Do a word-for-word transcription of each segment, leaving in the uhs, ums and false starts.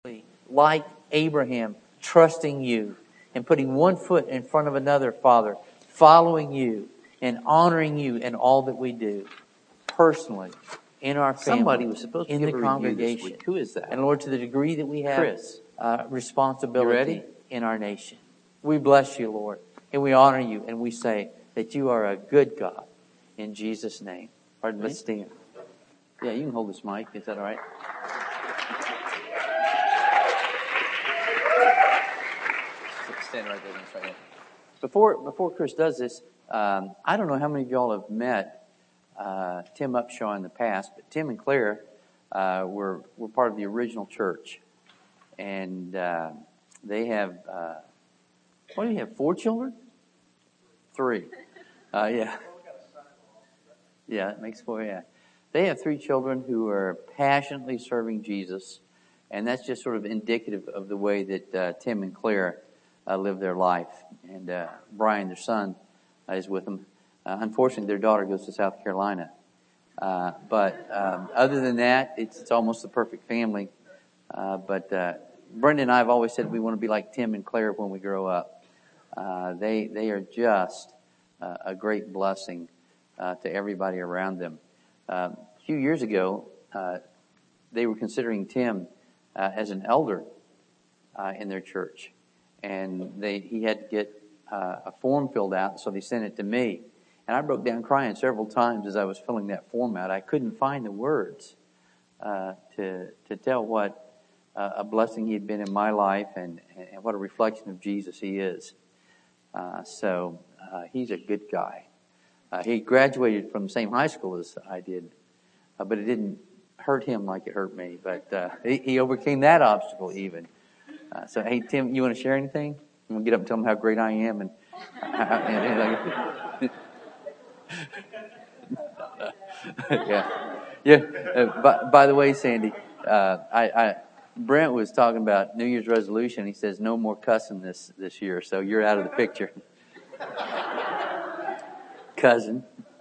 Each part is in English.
like Abraham, trusting you and putting one foot in front of another, Father, following you and honoring you in all that we do, personally, in our family, Somebody was supposed to in give the a review this congregation. week. Who is that? And Lord, to the degree that we have Chris. uh, You responsibility ready? in our nation, we bless you, Lord, and we honor you, and we say that you are a good God. In Jesus' name. Pardon me? Let's stand. Yeah, you can hold this mic. Is that all right? Stand right there. That's right there. Before before Chris does this, um, I don't know how many of y'all have met uh, Tim Upshaw in the past, but Tim and Claire uh, were were part of the original church, and uh, they have uh, what do you have? Four children? Three. Uh, yeah. Yeah, it makes four. Yeah, they have three children who are passionately serving Jesus, and that's just sort of indicative of the way that uh, Tim and Claire uh, live their life. And uh, Brian, their son, uh, is with them. Uh, unfortunately, their daughter goes to South Carolina. Uh, but um, other than that, it's, it's almost the perfect family. Uh, but uh, Brenda and I have always said we want to be like Tim and Claire when we grow up. Uh, they they are just uh, a great blessing uh, to everybody around them. Uh, a few years ago, uh, they were considering Tim uh, as an elder uh, in their church, and they he had to get uh, a form filled out, so they sent it to me. And I broke down crying several times as I was filling that form out. I couldn't find the words uh, to to tell what uh, a blessing he had been in my life, and, and what a reflection of Jesus he is. Uh, so uh, he's a good guy. Uh, he graduated from the same high school as I did, uh, but it didn't hurt him like it hurt me. But uh, he, he overcame that obstacle even. Uh, so, hey, Tim, you want to share anything? I'm going to get up and tell him how great I am. And, uh, and, and yeah, yeah. Uh, by, by the way, Sandy, uh, I, I Brent was talking about New Year's resolution. He says no more cussing this this year, so you're out of the picture. Cousin.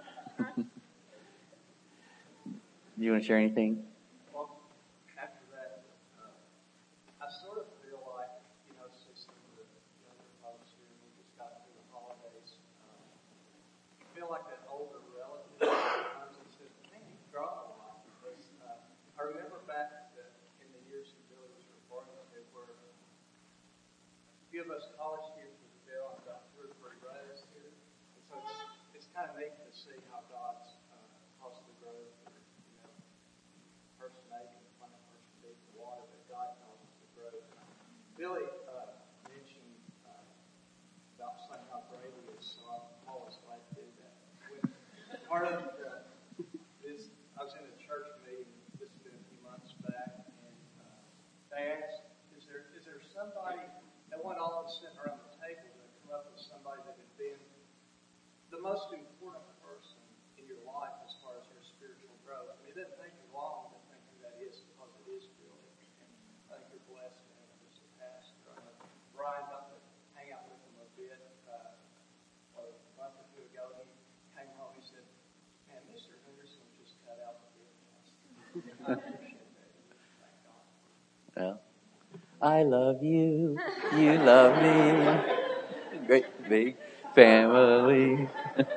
Do you want to share anything? Well, after that, uh, I sort of feel like, you know, see some of the younger folks here, we just got through the holidays. Um, I feel like that older relative comes and says, man, you've grown a lot. Because uh, I remember back to, in the years that Billy was reporting to, where a few of us college students with Bill, I've got two or three brothers here. And so it's, it's kind of neat to see how God's uh, caused the growth. Person A can find a person B in the water, but God causes the growth. Billy uh, mentioned uh, about saying how great he is, so I'm always glad to do that. When part of uh, this, I was in a church meeting, this has been a few months back, and uh, they asked, is there is there somebody, they want all of us sitting around the table to come up with somebody that had been the most important person in your life as far as your spiritual growth. I mean, it doesn't take you long to think who that is, because it is Billy. And I think you're blessed to have him as a pastor. I know Brian got to hang out with him a bit uh, a month or two ago. He came home and said, man, Mister Henderson just cut out the big ones. I appreciate that. Thank God. Well, I love you. You love me. Great big family.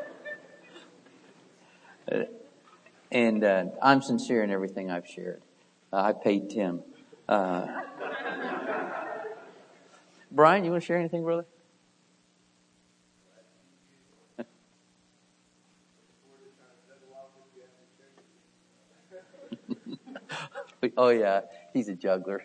And uh, I'm sincere in everything I've shared. Uh, I paid Tim. Uh, Brian, you want to share anything, brother? Oh, yeah. He's a juggler.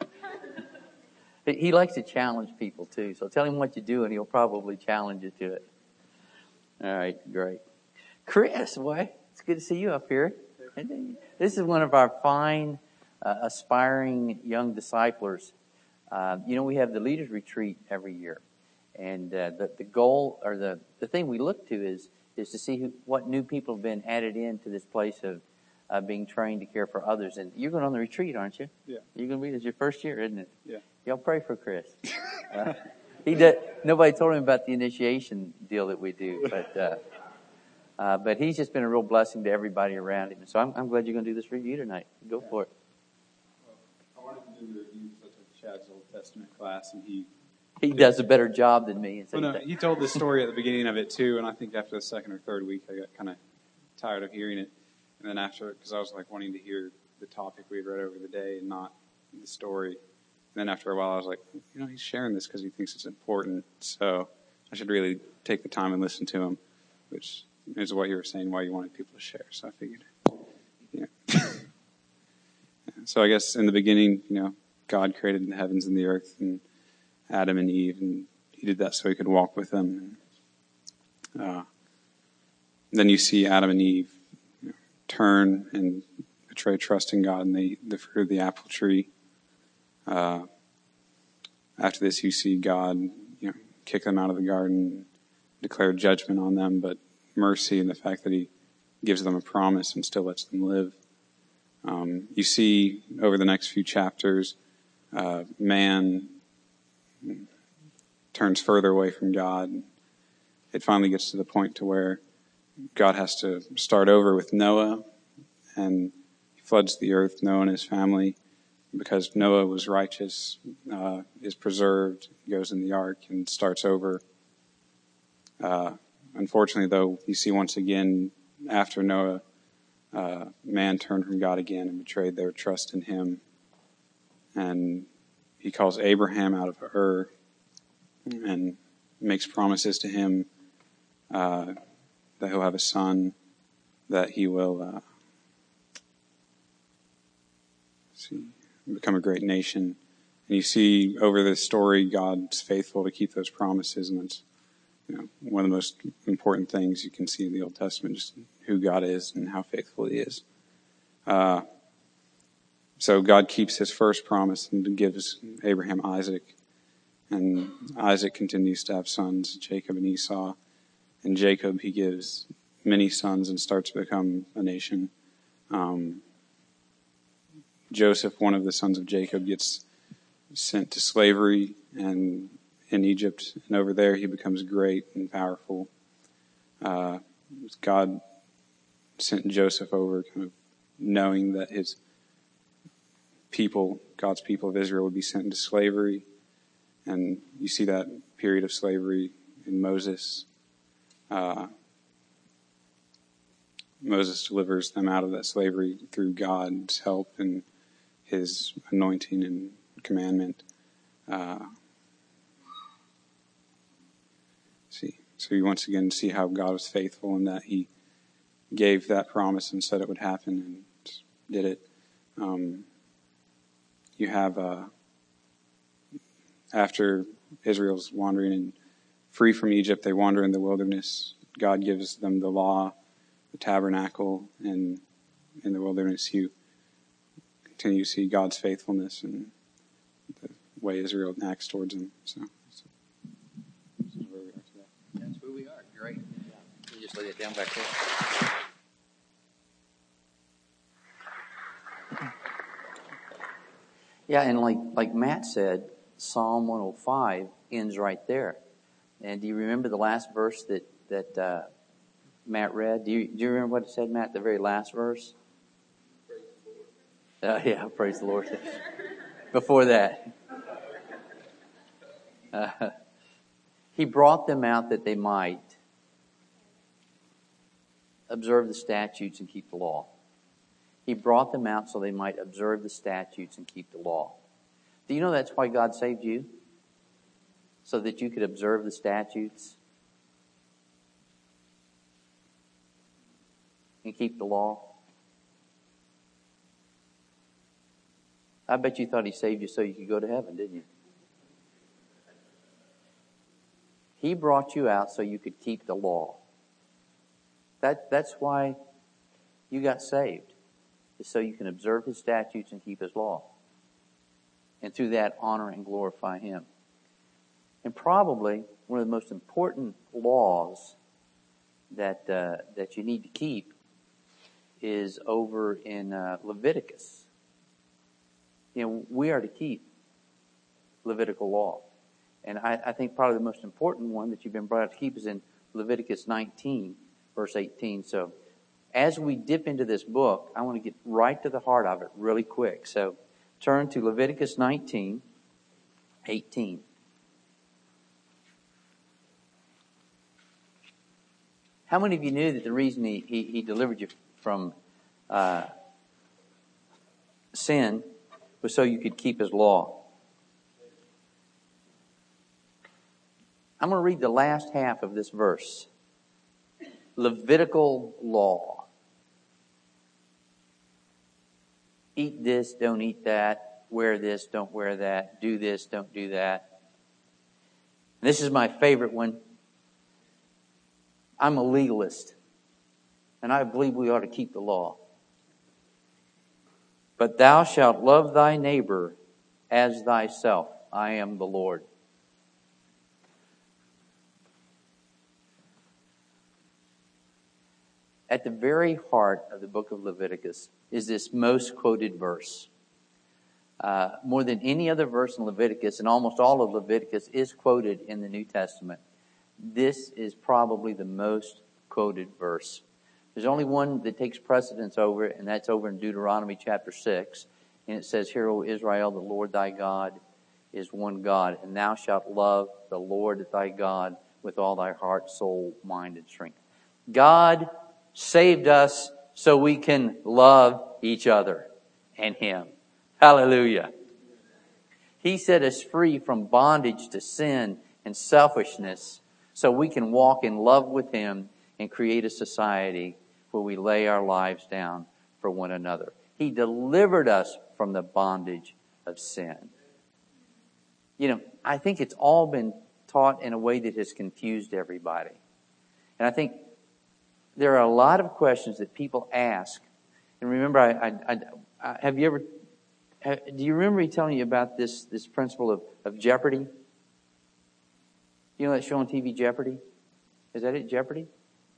He likes to challenge people, too. So tell him what you do, and he'll probably challenge you to it. All right, great. Chris, boy, it's good to see you up here. This is one of our fine, uh, aspiring young disciplers. Uh, you know, we have the Leaders Retreat every year. And uh, the, the goal, or the, the thing we look to is is to see who, what new people have been added into this place of uh, being trained to care for others. And you're going on the retreat, aren't you? Yeah. You're going to be, it's your first year, isn't it? Yeah. Y'all pray for Chris. Uh, he did, nobody told him about the initiation deal that we do, but uh, uh, but he's just been a real blessing to everybody around him. So I'm, I'm glad you're going to do this review tonight. Go yeah. for it. Well, I wanted to do the review because took Chad's Old Testament class, and he He does a better job than me. well, no, he told the story at the beginning of it too, and I think after the second or third week, I got kind of tired of hearing it. And then after, because I was like wanting to hear the topic we had read over the day and not the story. And then after a while, I was like, you know, he's sharing this because he thinks it's important, so I should really take the time and listen to him, which is what you were saying, why you wanted people to share. So I figured, yeah. So I guess in the beginning, you know, God created the heavens and the earth and Adam and Eve, and he did that so he could walk with them. Uh, then you see Adam and Eve you know, turn and betray trust in God, and they the fruit of the apple tree. Uh, after this, you see God, you know, kick them out of the garden, declare judgment on them, but mercy in the fact that he gives them a promise and still lets them live. Um, you see over the next few chapters, uh, man turns further away from God. It finally gets to the point to where God has to start over with Noah, and he floods the earth, Noah and his family. Because Noah was righteous, uh, is preserved, goes in the ark and starts over. Uh, unfortunately, though, you see once again, after Noah, uh, man turned from God again and betrayed their trust in him. And he calls Abraham out of Ur and makes promises to him uh, that he'll have a son, that he will uh, see, become a great nation. And you see over this story, God's faithful to keep those promises, and that's you know one of the most important things you can see in the Old Testament, just who God is and how faithful he is. Uh, so God keeps his first promise and gives Abraham Isaac. And Isaac continues to have sons, Jacob and Esau. And Jacob, he gives many sons and starts to become a nation. Um, Joseph, one of the sons of Jacob, gets sent to slavery and in Egypt. And over there, he becomes great and powerful. Uh, God sent Joseph over kind of knowing that his people, God's people of Israel, would be sent into slavery. And you see that period of slavery in Moses. Uh, Moses delivers them out of that slavery through God's help and his anointing and commandment. Uh, see, so you once again see how God was faithful in that he gave that promise and said it would happen and did it. Um, you have... Uh, After Israel's wandering and free from Egypt, they wander in the wilderness. God gives them the law, the tabernacle, and in the wilderness you continue to see God's faithfulness and the way Israel acts towards him. So, so this is where we are today. That's where we are. Great. Yeah. You just lay it down back there. Yeah, and like like Matt said, Psalm one oh five ends right there. And do you remember the last verse that that uh, Matt read? Do you do you remember what it said, Matt? The very last verse. Praise the Lord. Uh, yeah, praise the Lord. Before that, uh, he brought them out that they might observe the statutes and keep the law. He brought them out so they might observe the statutes and keep the law. Do you know that's why God saved you? So that you could observe the statutes and keep the law? I bet you thought he saved you so you could go to heaven, didn't you? He brought you out so you could keep the law. That, that's why you got saved, is so you can observe his statutes and keep his law. And through that, honor and glorify him. And probably one of the most important laws that uh, that you need to keep is over in uh, Leviticus. You know, we are to keep Levitical law. And I, I think probably the most important one that you've been brought up to keep is in Leviticus nineteen, verse eighteen. So as we dip into this book, I want to get right to the heart of it really quick. So turn to Leviticus nineteen, eighteen. How many of you knew that the reason he, he, he delivered you from uh, sin was so you could keep his law? I'm going to read the last half of this verse. Levitical law. Eat this, don't eat that. Wear this, don't wear that. Do this, don't do that. This is my favorite one. I'm a legalist, and I believe we ought to keep the law. But thou shalt love thy neighbor as thyself. I am the Lord. At the very heart of the book of Leviticus is this most quoted verse. Uh, more than any other verse in Leviticus, and almost all of Leviticus is quoted in the New Testament. This is probably the most quoted verse. There's only one that takes precedence over it, and that's over in Deuteronomy chapter six. And it says, Hear, O Israel, the Lord thy God is one God, and thou shalt love the Lord thy God with all thy heart, soul, mind, and strength. God saved us so we can love each other and Him. Hallelujah. He set us free from bondage to sin and selfishness so we can walk in love with Him and create a society where we lay our lives down for one another. He delivered us from the bondage of sin. You know, I think it's all been taught in a way that has confused everybody. And I think there are a lot of questions that people ask. And remember, I, I, I, I have you ever, have, do you remember me telling you about this, this principle of, of Jeopardy? You know that show on T V, Jeopardy? Is that it, Jeopardy?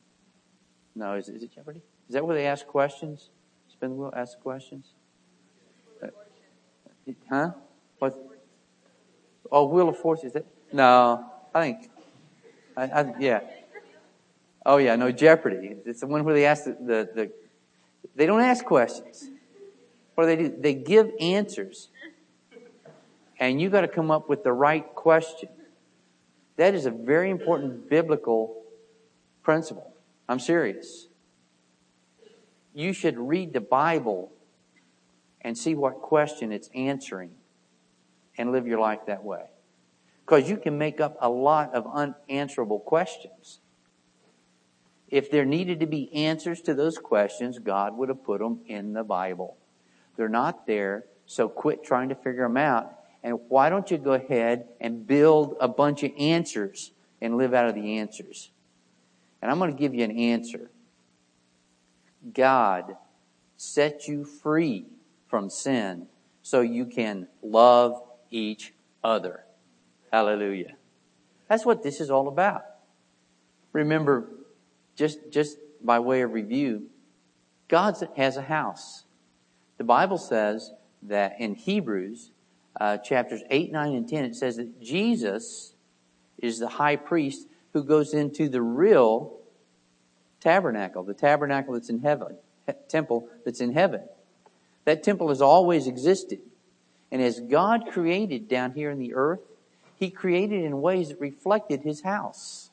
No, is, is it Jeopardy? Is that where they ask questions? Spin the wheel, ask questions? Uh, huh? What? Oh, Wheel of Fortune, is that? No, I think, I, I, yeah. Oh, yeah, no, Jeopardy. It's the one where they ask the, the, the, they don't ask questions. What do they do? They give answers. And you got to come up with the right question. That is a very important biblical principle. I'm serious. You should read the Bible and see what question it's answering and live your life that way. Because you can make up a lot of unanswerable questions. If there needed to be answers to those questions, God would have put them in the Bible. They're not there, so quit trying to figure them out. And why don't you go ahead and build a bunch of answers and live out of the answers? And I'm going to give you an answer. God set you free from sin so you can love each other. Hallelujah. That's what this is all about. Remember, just, just by way of review, God has a house. The Bible says that in Hebrews, uh, chapters eight, nine, and ten, it says that Jesus is the high priest who goes into the real tabernacle, the tabernacle that's in heaven, temple that's in heaven. That temple has always existed. And as God created down here in the earth, He created in ways that reflected His house.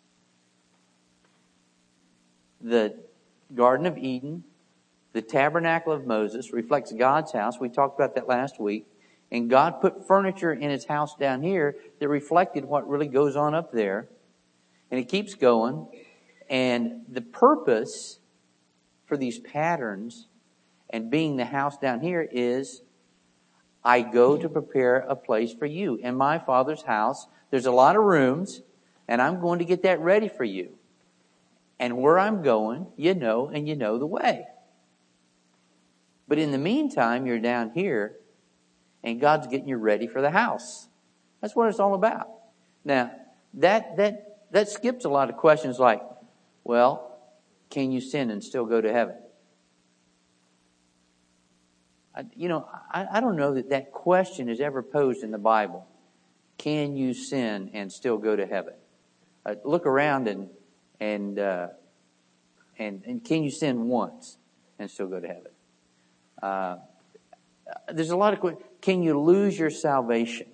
The Garden of Eden, the tabernacle of Moses reflects God's house. We talked about that last week. And God put furniture in His house down here that reflected what really goes on up there. And it keeps going. And the purpose for these patterns and being the house down here is, I go to prepare a place for you. In my Father's house, there's a lot of rooms, and I'm going to get that ready for you. And where I'm going, you know, and you know the way. But in the meantime, you're down here, and God's getting you ready for the house. That's what it's all about. Now, that that that skips a lot of questions like, well, can you sin and still go to heaven? I, you know, I, I don't know that that question is ever posed in the Bible. Can you sin and still go to heaven? Uh, look around and and uh, and and can you sin once and still go to heaven? Uh, There's a lot of questions. Can you lose your salvation?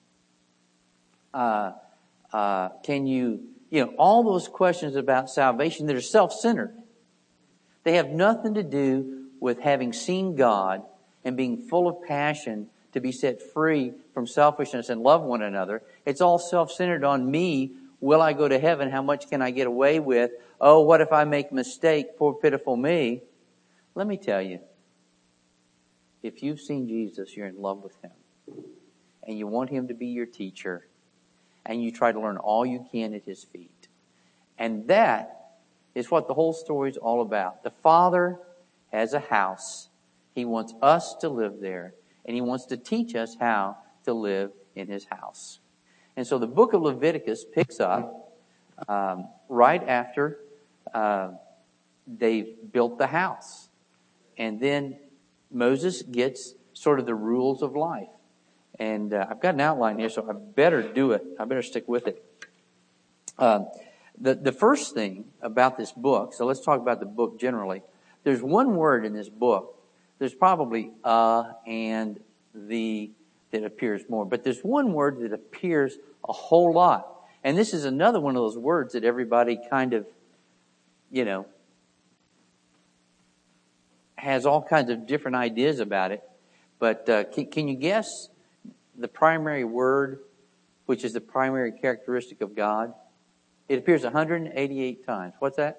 Uh, uh, can you, you know, all those questions about salvation that are self-centered. They have nothing to do with having seen God and being full of passion to be set free from selfishness and love one another. It's all self-centered on me. Will I go to heaven? How much can I get away with? Oh, what if I make a mistake? Poor pitiful me. Let me tell you, if you've seen Jesus, you're in love with Him. And you want Him to be your teacher. And you try to learn all you can at His feet. And that is what the whole story is all about. The Father has a house. He wants us to live there. And He wants to teach us how to live in His house. And so the book of Leviticus picks up um, right after uh, they've built the house. And then Moses gets sort of the rules of life. And uh, I've got an outline here, so I better do it. I better stick with it. Uh, the, the first thing about this book, so let's talk about the book generally. There's one word in this book. There's probably uh and the that appears more. But there's one word that appears a whole lot. And this is another one of those words that everybody kind of, you know, has all kinds of different ideas about it. But uh, can, can you guess the primary word, which is the primary characteristic of God? It appears one hundred eighty-eight times. What's that?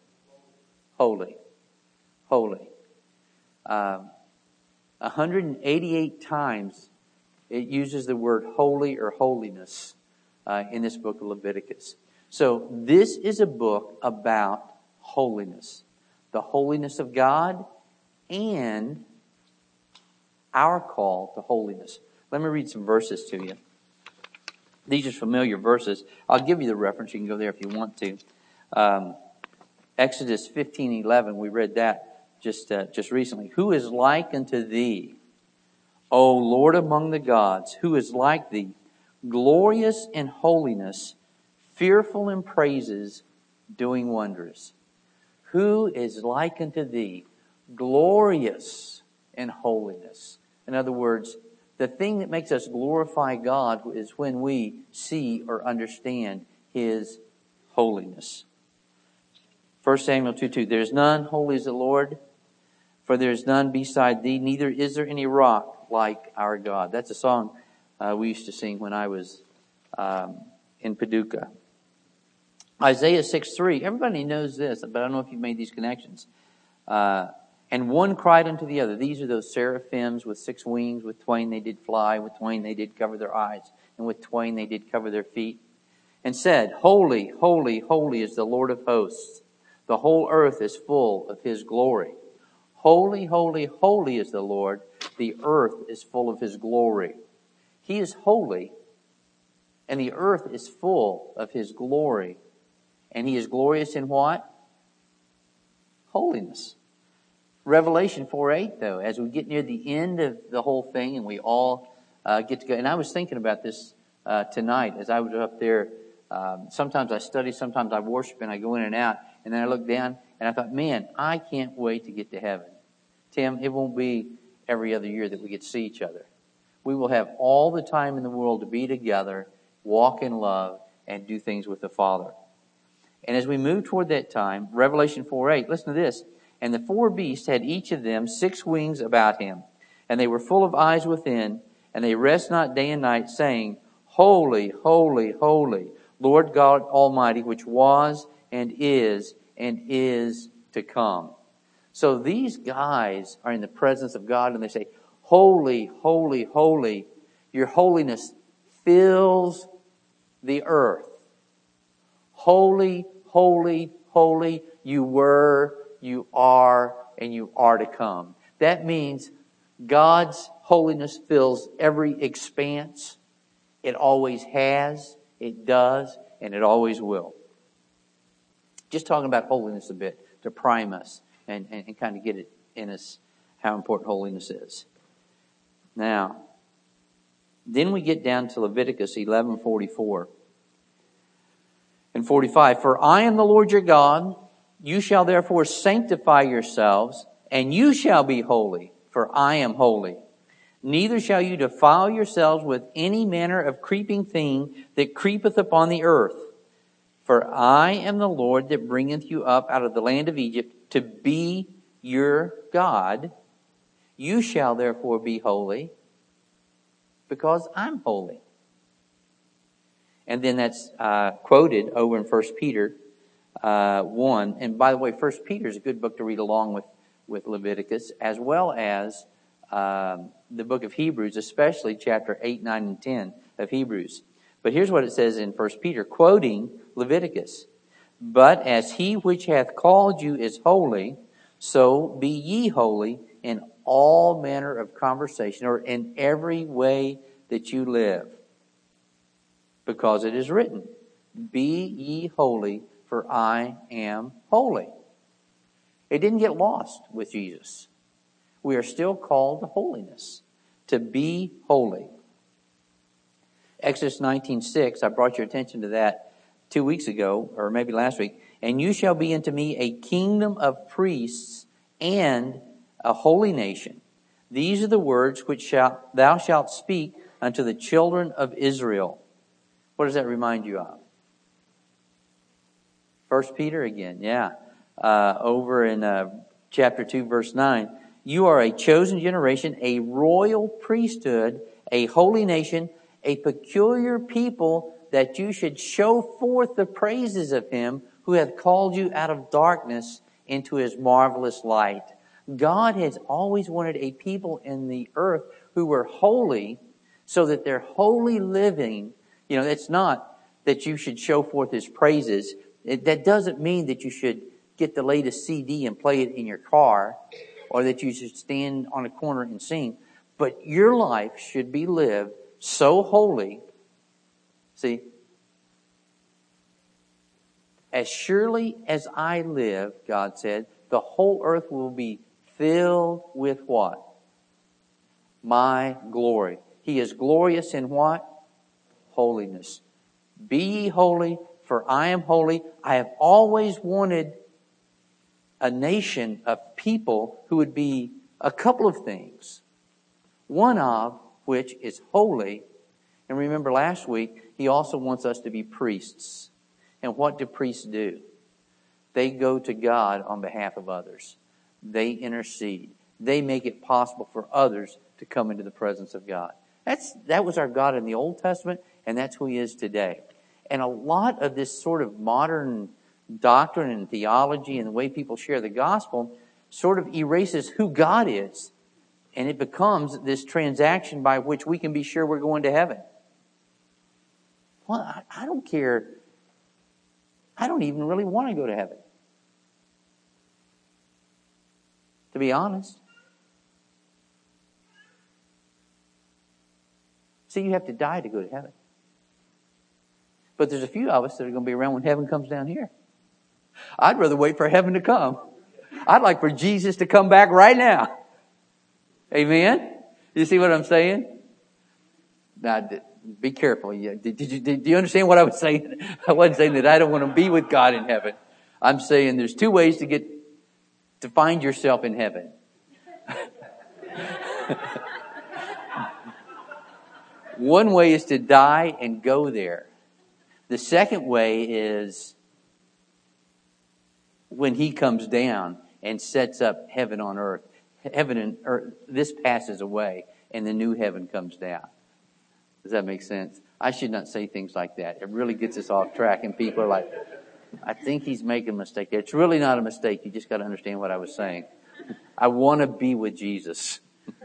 Holy. Holy. Um, one hundred eighty-eight times it uses the word holy or holiness uh, in this book of Leviticus. So this is a book about holiness. The holiness of God and our call to holiness. Let me read some verses to you. These are familiar verses. I'll give you the reference. You can go there if you want to. Um, Exodus fifteen eleven, we read that just uh, just recently. Who is like unto thee, O Lord among the gods? Who is like thee, glorious in holiness, fearful in praises, doing wonders? Who is like unto thee, glorious in holiness? In other words, the thing that makes us glorify God is when we see or understand His holiness. First Samuel two two, there is none holy as the Lord, for there is none beside thee, neither is there any rock like our God. That's a song uh, we used to sing when I was um, in Paducah. Isaiah six three, everybody knows this, but I don't know if you've made these connections. Uh, and one cried unto the other. These are those seraphims with six wings. With twain they did fly. With twain they did cover their eyes. And with twain they did cover their feet. And said, Holy, holy, holy is the Lord of hosts. The whole earth is full of His glory. Holy, holy, holy is the Lord. The earth is full of His glory. He is holy, and the earth is full of His glory. And He is glorious in what? Holiness. Revelation four eight, though, as we get near the end of the whole thing and we all uh, get to go. And I was thinking about this uh, tonight as I was up there. Um, sometimes I study, sometimes I worship, and I go in and out. And then I look down and I thought, man, I can't wait to get to heaven. Tim, it won't be every other year that we get to see each other. We will have all the time in the world to be together, walk in love, and do things with the Father. And as we move toward that time, Revelation four eight, listen to this. And the four beasts had each of them six wings about him, and they were full of eyes within, and they rest not day and night, saying, Holy, holy, holy, Lord God Almighty, which was and is and is to come. So these guys are in the presence of God, and they say, Holy, holy, holy, your holiness fills the earth. Holy, holy, holy, you were, you are, and you are to come. That means God's holiness fills every expanse. It always has, it does, and it always will. Just talking about holiness a bit to prime us and, and, and kind of get it in us how important holiness is. Now, then we get down to Leviticus eleven forty-four and forty-five. For I am the Lord your God. You shall therefore sanctify yourselves, and you shall be holy, for I am holy. Neither shall you defile yourselves with any manner of creeping thing that creepeth upon the earth. For I am the Lord that bringeth you up out of the land of Egypt to be your God. You shall therefore be holy, because I'm holy. And then that's uh, quoted over in First Peter uh, one. And by the way, First Peter is a good book to read along with, with Leviticus, as well as um, the book of Hebrews, especially chapter eight, nine, and ten of Hebrews. But here's what it says in First Peter, quoting Leviticus. But as he which hath called you is holy, so be ye holy in all manner of conversation, or in every way that you live. Because it is written, be ye holy, for I am holy. It didn't get lost with Jesus. We are still called to holiness, to be holy. Exodus nineteen six, I brought your attention to that two weeks ago, or maybe last week. And you shall be unto me a kingdom of priests and a holy nation. These are the words which shalt, thou shalt speak unto the children of Israel. What does that remind you of? First Peter again, yeah. Uh, over in uh, chapter two, verse nine. You are a chosen generation, a royal priesthood, a holy nation, a peculiar people, that you should show forth the praises of him who hath called you out of darkness into his marvelous light. God has always wanted a people in the earth who were holy, so that their holy living, you know, it's not that you should show forth his praises. It, that doesn't mean that you should get the latest C D and play it in your car, or that you should stand on a corner and sing. But your life should be lived so holy. See, as surely as I live, God said, the whole earth will be filled with what? My glory. He is glorious in what? Holiness. Be ye holy, for I am holy. I have always wanted a nation of people who would be a couple of things. One of which is holy. And remember last week, he also wants us to be priests. And what do priests do? They go to God on behalf of others. They intercede. They make it possible for others to come into the presence of God. That's that was our God in the Old Testament, and that's who he is today. And a lot of this sort of modern doctrine and theology and the way people share the gospel sort of erases who God is. And it becomes this transaction by which we can be sure we're going to heaven. Well, I, I don't care. I don't even really want to go to heaven, to be honest. See, you have to die to go to heaven. But there's a few of us that are going to be around when heaven comes down here. I'd rather wait for heaven to come. I'd like for Jesus to come back right now. Amen? You see what I'm saying? Now, be careful. Did, did you, did you understand what I was saying? I wasn't saying that I don't want to be with God in heaven. I'm saying there's two ways to get to find yourself in heaven. One way is to die and go there. The second way is when he comes down and sets up heaven on earth. Heaven and earth, this passes away and the new heaven comes down. Does that make sense? I should not say things like that. It really gets us off track, and people are like, I think he's making a mistake. It's really not a mistake. You just got to understand what I was saying. I want to be with Jesus.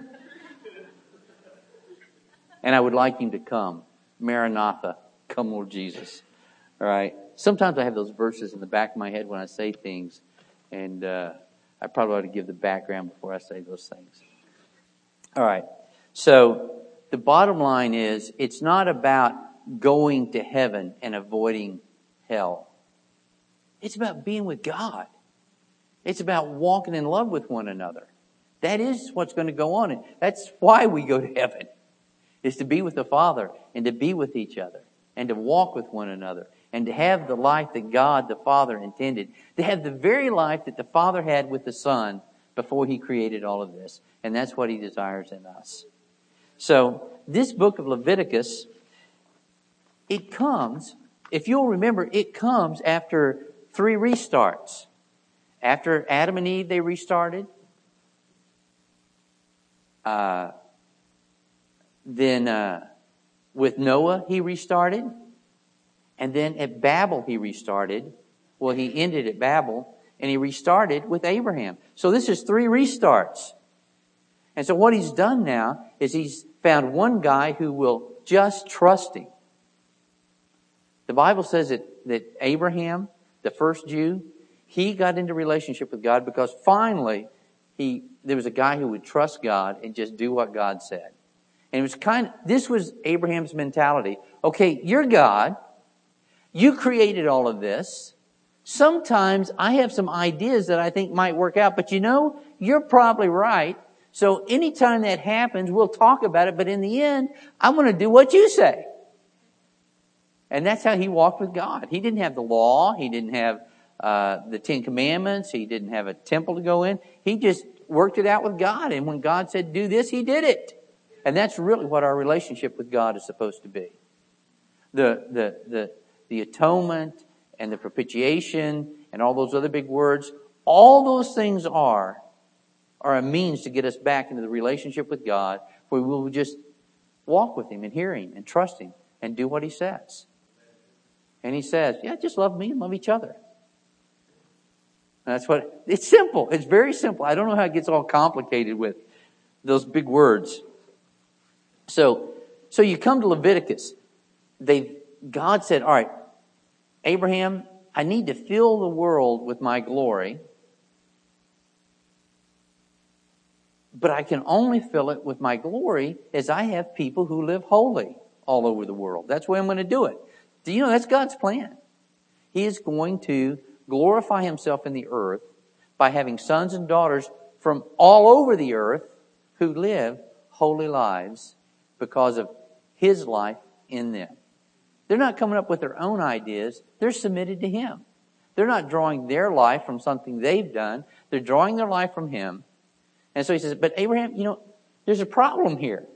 And I would like him to come. Maranatha, come Lord Jesus. All right. Sometimes I have those verses in the back of my head when I say things, and uh, I probably ought to give the background before I say those things. All right. So the bottom line is, it's not about going to heaven and avoiding hell. It's about being with God. It's about walking in love with one another. That is what's going to go on. And that's why we go to heaven, is to be with the Father and to be with each other and to walk with one another and to have the life that God the Father intended. To have the very life that the Father had with the Son before he created all of this. And that's what he desires in us. So this book of Leviticus, it comes, if you'll remember, it comes after three restarts. After Adam and Eve, they restarted. Uh, then uh, with Noah, he restarted. And then at Babel, he restarted. Well, he ended at Babel, and he restarted with Abraham. So this is three restarts. And so what he's done now is he's found one guy who will just trust him. The Bible says that, that Abraham, the first Jew, he got into relationship with God because finally he there was a guy who would trust God and just do what God said. And it was kind of, this was Abraham's mentality. Okay, you're God. You created all of this. Sometimes I have some ideas that I think might work out, but you know, you're probably right. So anytime that happens, we'll talk about it, but in the end, I'm going to do what you say. And that's how he walked with God. He didn't have the law. He didn't have uh, the Ten Commandments. He didn't have a temple to go in. He just worked it out with God. And when God said, do this, he did it. And that's really what our relationship with God is supposed to be. The, the, the, the atonement and the propitiation and all those other big words, all those things are, are a means to get us back into the relationship with God where we will just walk with him and hear him and trust him and do what he says. And he says, yeah, just love me and love each other. And that's what, it's simple. It's very simple. I don't know how it gets all complicated with those big words. So, so you come to Leviticus. They, God said, all right, Abraham, I need to fill the world with my glory. But I can only fill it with my glory as I have people who live holy all over the world. That's the way I'm going to do it. Do you know that's God's plan? He is going to glorify himself in the earth by having sons and daughters from all over the earth who live holy lives because of his life in them. They're not coming up with their own ideas. They're submitted to him. They're not drawing their life from something they've done. They're drawing their life from him. And so he says, but Abraham, you know, there's a problem here.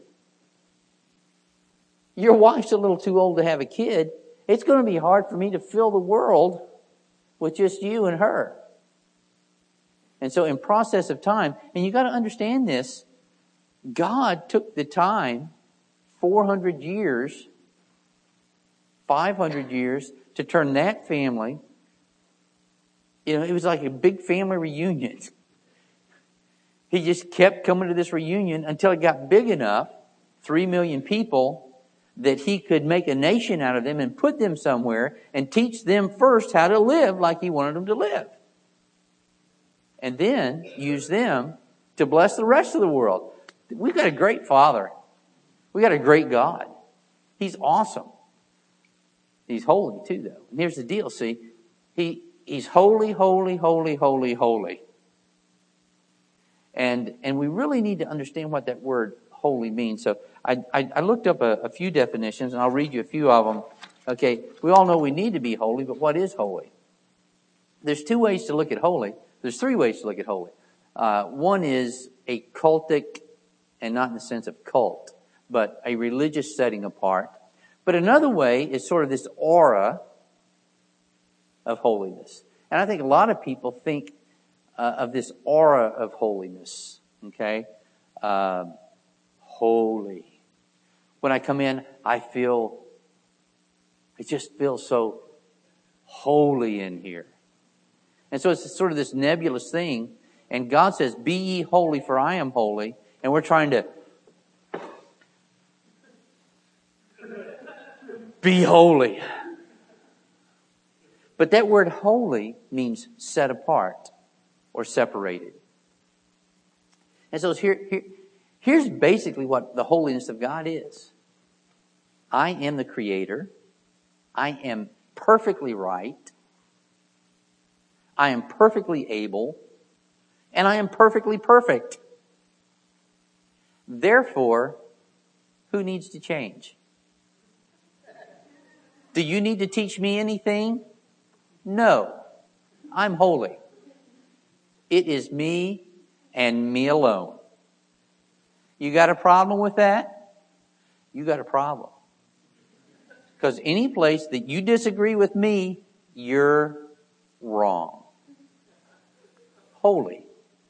Your wife's a little too old to have a kid. It's going to be hard for me to fill the world with just you and her. And so in process of time, and you got to understand this, God took the time, four hundred years, five hundred years, to turn that family, you know, it was like a big family reunion. He just kept coming to this reunion until it got big enough, three million people, that he could make a nation out of them and put them somewhere and teach them first how to live like he wanted them to live. And then use them to bless the rest of the world. We've got a great Father. We've got a great God. He's awesome. He's holy too, though. And here's the deal, see. He, he's holy, holy, holy, holy, holy. And, and we really need to understand what that word holy means. So I, I, I looked up a, a few definitions, and I'll read you a few of them. Okay, we all know we need to be holy, but what is holy? There's two ways to look at holy. There's three ways to look at holy. Uh, one is a cultic, and not in the sense of cult, but a religious setting apart. But another way is sort of this aura of holiness. And I think a lot of people think uh, of this aura of holiness. Okay? Uh, holy. When I come in, I feel, I just feel so holy in here. And so it's sort of this nebulous thing. And God says, be ye holy, for I am holy. And we're trying to be holy. But that word holy means set apart or separated. And so here, here, here's basically what the holiness of God is. I am the Creator. I am perfectly right. I am perfectly able. And I am perfectly perfect. Therefore, who needs to change? Do you need to teach me anything? No. I'm holy. It is me and me alone. You got a problem with that? you got a problem. Because any place that you disagree with me, you're wrong. Holy.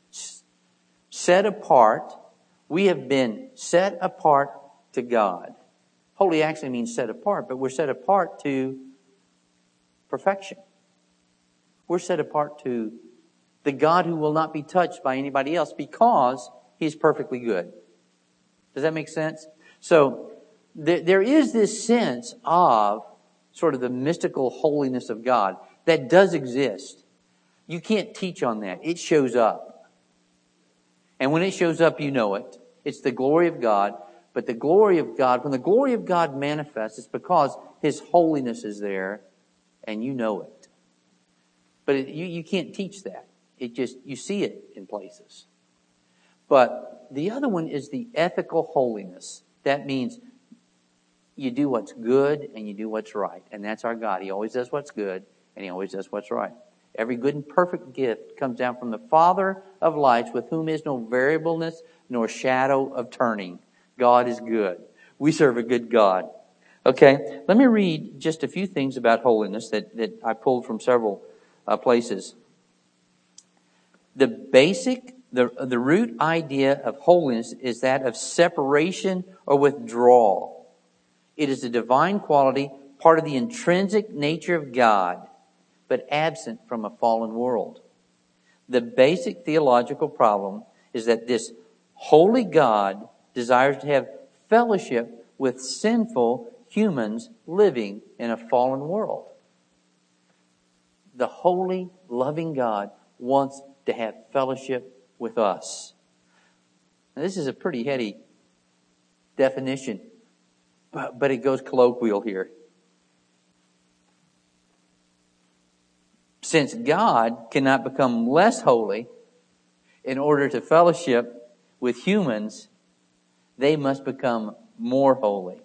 Set apart. We have been set apart to God. Holy actually means set apart, but we're set apart to perfection. We're set apart to the God who will not be touched by anybody else because He's perfectly good. Does that make sense? So there, there is this sense of sort of the mystical holiness of God that does exist. You can't teach on that. It shows up. And when it shows up, you know it. It's the glory of God. But the glory of God, when the glory of God manifests, it's because His holiness is there and you know it. But it, you, you can't teach that. It just, you see it in places. But the other one is the ethical holiness. That means you do what's good and you do what's right. And that's our God. He always does what's good and He always does what's right. Every good and perfect gift comes down from the Father of lights, with whom is no variableness nor shadow of turning. God is good. We serve a good God. Okay, let me read just a few things about holiness that, that I pulled from several uh, places. The basic, the, the root idea of holiness is that of separation or withdrawal. It is a divine quality, part of the intrinsic nature of God, but absent from a fallen world. The basic theological problem is that this holy God desires to have fellowship with sinful humans living in a fallen world. The holy, loving God wants to have fellowship with us. Now, this is a pretty heady definition, but, but it goes colloquial here. Since God cannot become less holy in order to fellowship with humans, they must become more holy.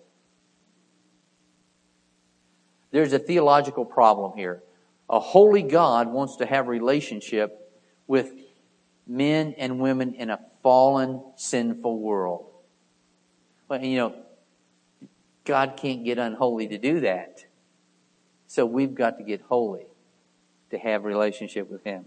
There's a theological problem here. A holy God wants to have relationship with men and women in a fallen, sinful world. Well, you know, God can't get unholy to do that. So we've got to get holy to have relationship with Him.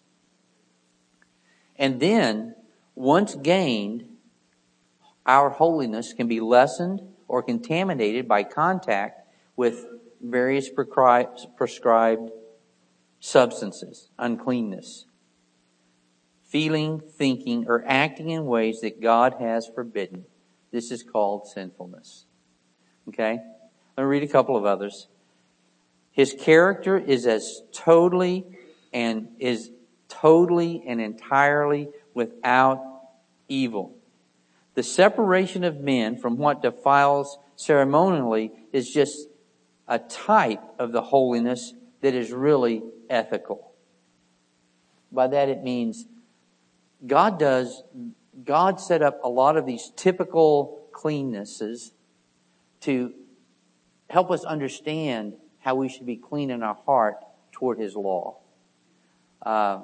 And then, once gained, our holiness can be lessened or contaminated by contact with various prescribed substances, uncleanness, feeling, thinking, or acting in ways that God has forbidden. This is called sinfulness. Okay? Let me read a couple of others. His character is as totally and is totally and entirely without evil. The separation of men from what defiles ceremonially is just a type of the holiness that is really ethical. By that it means God does, God set up a lot of these typical cleannesses to help us understand how we should be clean in our heart toward His law. Uh,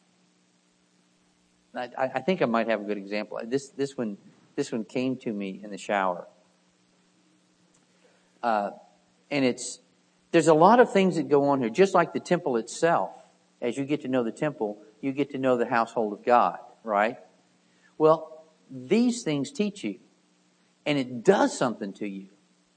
I, I think I might have a good example. This this one this one came to me in the shower, uh, and it's there's a lot of things that go on here. Just like the temple itself, as you get to know the temple, you get to know the household of God, right? Well, these things teach you, and it does something to you.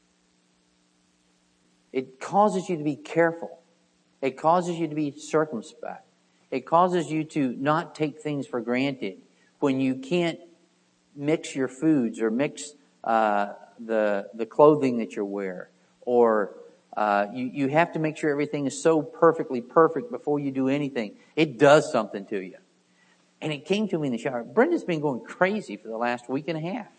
It causes you to be careful. It causes you to be circumspect. It causes you to not take things for granted when you can't mix your foods or mix uh, the the clothing that you wear, or uh, you you have to make sure everything is so perfectly perfect before you do anything. It does something to you. And it came to me in the shower. Brenda's been going crazy for the last week and a half.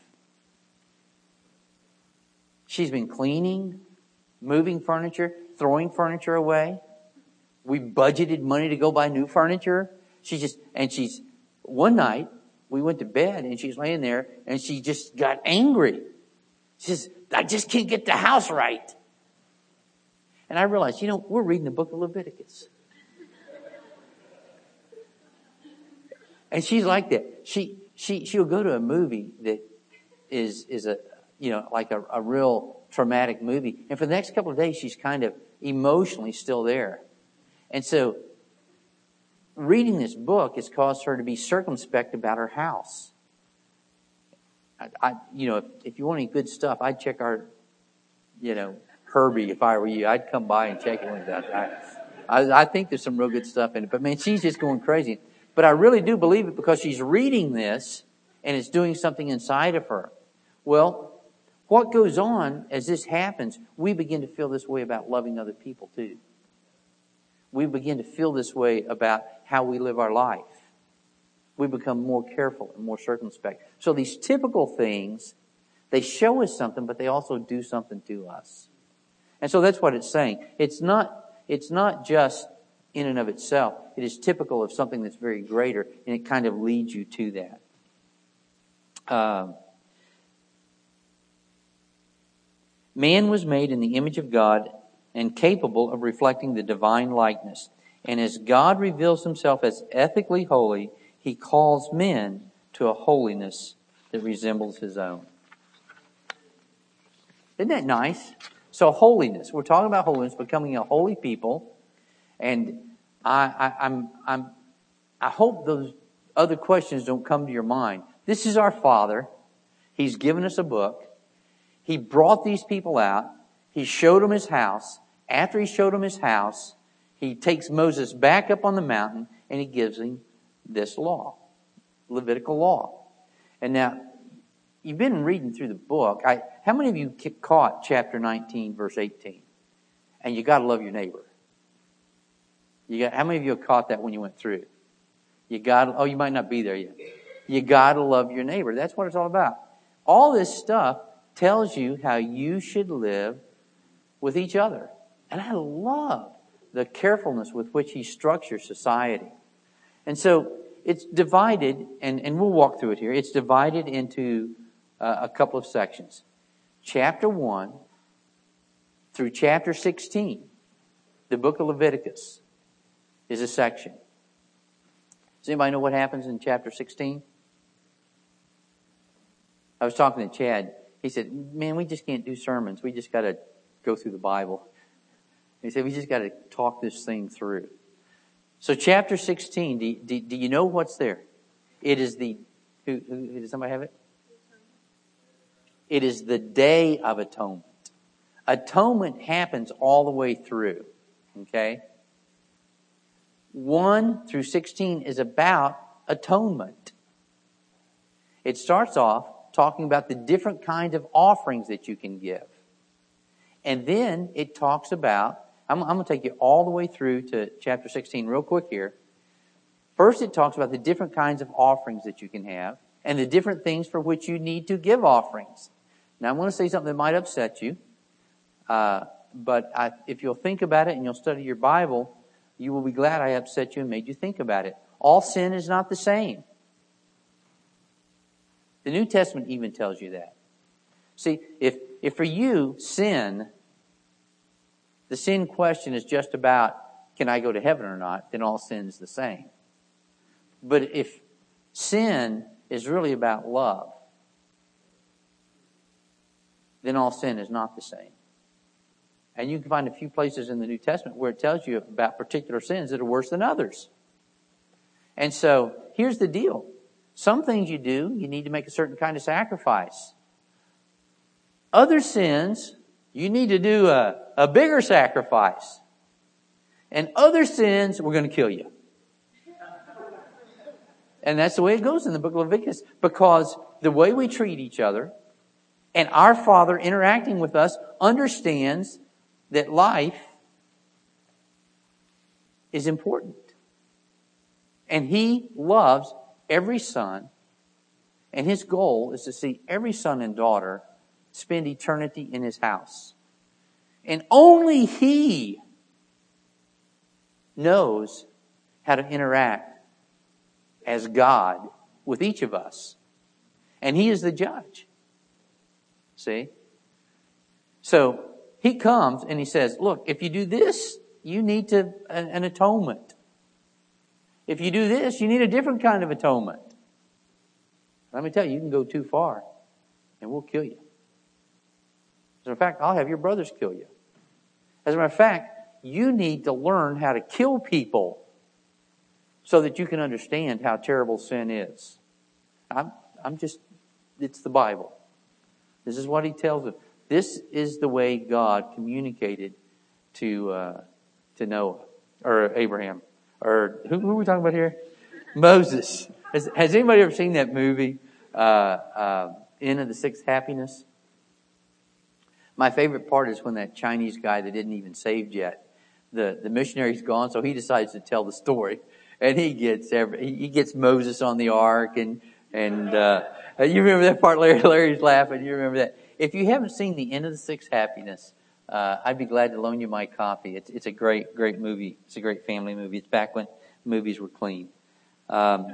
She's been cleaning, moving furniture, throwing furniture away. We budgeted money to go buy new furniture. She just, and she's, one night, we went to bed and she's laying there and she just got angry. She says, I just can't get the house right. And I realized, you know, we're reading the book of Leviticus. And she's like that. She, she, she'll go to a movie that is, is a, you know, like a, a real traumatic movie. And for the next couple of days, she's kind of emotionally still there. And so reading this book has caused her to be circumspect about her house. I, I you know, if, if you want any good stuff, I'd check our, you know, Herbie, if I were you. I'd come by and check it when it's out. I, I, I think there's some real good stuff in it. But man, she's just going crazy. But I really do believe it because she's reading this and it's doing something inside of her. Well, what goes on as this happens, we begin to feel this way about loving other people too. We begin to feel this way about how we live our life. We become more careful and more circumspect. So these typical things, they show us something, but they also do something to us. And so that's what it's saying. It's not, it's not just in and of itself. It is typical of something that's very greater, and it kind of leads you to that. Um, man was made in the image of God and capable of reflecting the divine likeness. And as God reveals himself as ethically holy, he calls men to a holiness that resembles his own. Isn't that nice? So holiness. We're talking about holiness, becoming a holy people. And I, I, I'm, I'm, I hope those other questions don't come to your mind. This is our Father. He's given us a book. He brought these people out. He showed them his house. After he showed them his house, he takes Moses back up on the mountain and he gives him this law, Levitical law. And now, you've been reading through the book. I, how many of you caught chapter nineteen, verse eighteen? And you got to love your neighbor. You got, how many of you have caught that when you went through? You got to, oh, you might not be there yet. You got to love your neighbor. That's what it's all about. All this stuff tells you how you should live with each other. And I love the carefulness with which he structures society. And so it's divided, and, and we'll walk through it here. It's divided into uh, a couple of sections. Chapter one through chapter sixteen, the book of Leviticus, is a section. Does anybody know what happens in chapter sixteen? I was talking to Chad. He said, man, we just can't do sermons. We just got to go through the Bible. He said, we just got to talk this thing through. So chapter sixteen, do, do, do you know what's there? It is the, who, who, does somebody have it? It is the Day of Atonement. Atonement happens all the way through. Okay? one through sixteen is about atonement. It starts off talking about the different kinds of offerings that you can give. And then it talks about, I'm, I'm going to take you all the way through to chapter sixteen real quick here. First, it talks about the different kinds of offerings that you can have and the different things for which you need to give offerings. Now, I'm going to say something that might upset you, uh, but I, if you'll think about it and you'll study your Bible, you will be glad I upset you and made you think about it. All sin is not the same. The New Testament even tells you that. See, if, if for you, sin, the sin question is just about, can I go to heaven or not, then all sin is the same. But if sin is really about love, then all sin is not the same. And you can find a few places in the New Testament where it tells you about particular sins that are worse than others. And so, here's the deal. Some things you do, you need to make a certain kind of sacrifice. Other sins, you need to do a, a bigger sacrifice. And other sins, we're going to kill you. And that's the way it goes in the book of Leviticus. Because the way we treat each other, and our Father interacting with us, understands that life is important. And He loves every son, and His goal is to see every son and daughter spend eternity in His house. And only He knows how to interact as God with each of us. And He is the judge. See? So, He comes and He says, look, if you do this, you need to an atonement. If you do this, you need a different kind of atonement. Let me tell you, you can go too far and we'll kill you. As a matter of fact, I'll have your brothers kill you. As a matter of fact, you need to learn how to kill people so that you can understand how terrible sin is. I'm, I'm just, it's the Bible. This is what he tells us. This is the way God communicated to uh, to Noah, or Abraham, or who, who are we talking about here? Moses. Has, has anybody ever seen that movie, uh, uh, End of the Sixth Happiness? My favorite part is when that Chinese guy that isn't even saved yet, the, the missionary's gone, so he decides to tell the story. And he gets every, he gets Moses on the ark, and and uh, you remember that part, Larry? Larry's laughing. You remember that? If you haven't seen The End of the Sixth Happiness, uh, I'd be glad to loan you my copy. It's it's a great great movie. It's a great family movie. It's back when movies were clean. Um,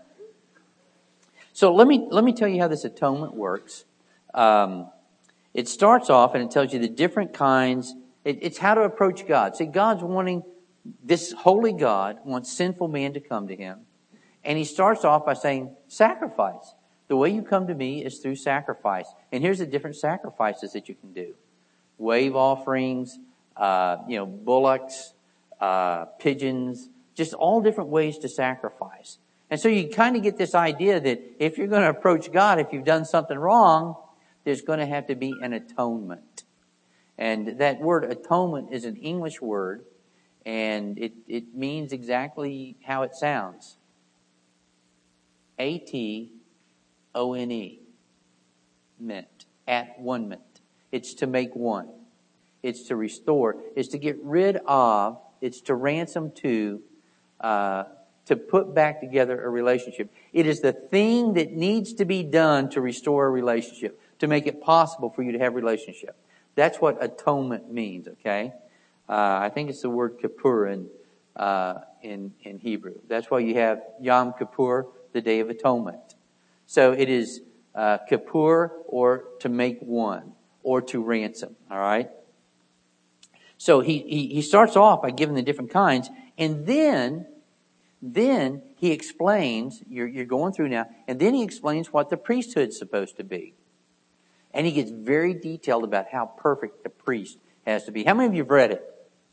so let me let me tell you how this atonement works. Um, it starts off and it tells you the different kinds. It, it's how to approach God. See, God's wanting, this holy God wants sinful man to come to him. And he starts off by saying, sacrifice. The way you come to me is through sacrifice. And here's the different sacrifices that you can do. Wave offerings, uh, you know, bullocks, uh, pigeons, just all different ways to sacrifice. And so you kind of get this idea that if you're going to approach God, if you've done something wrong, there's going to have to be an atonement. And that word atonement is an English word, and it, it means exactly how it sounds. A T O N E. Meant. At one meant. It's to make one. It's to restore. It's to get rid of. It's to ransom to. Uh, to put back together a relationship. It is the thing that needs to be done to restore a relationship. To make it possible for you to have a relationship. That's what atonement means, okay? Uh, I think it's the word kippur in, uh, in, in Hebrew. That's why you have Yom Kippur, the Day of Atonement. So it is uh, kippur, or to make one, or to ransom, all right? So he, he, he starts off by giving the different kinds, and then, then he explains, you're, you're going through now, and then he explains what the priesthood's supposed to be. And he gets very detailed about how perfect the priest has to be. How many of you have read it?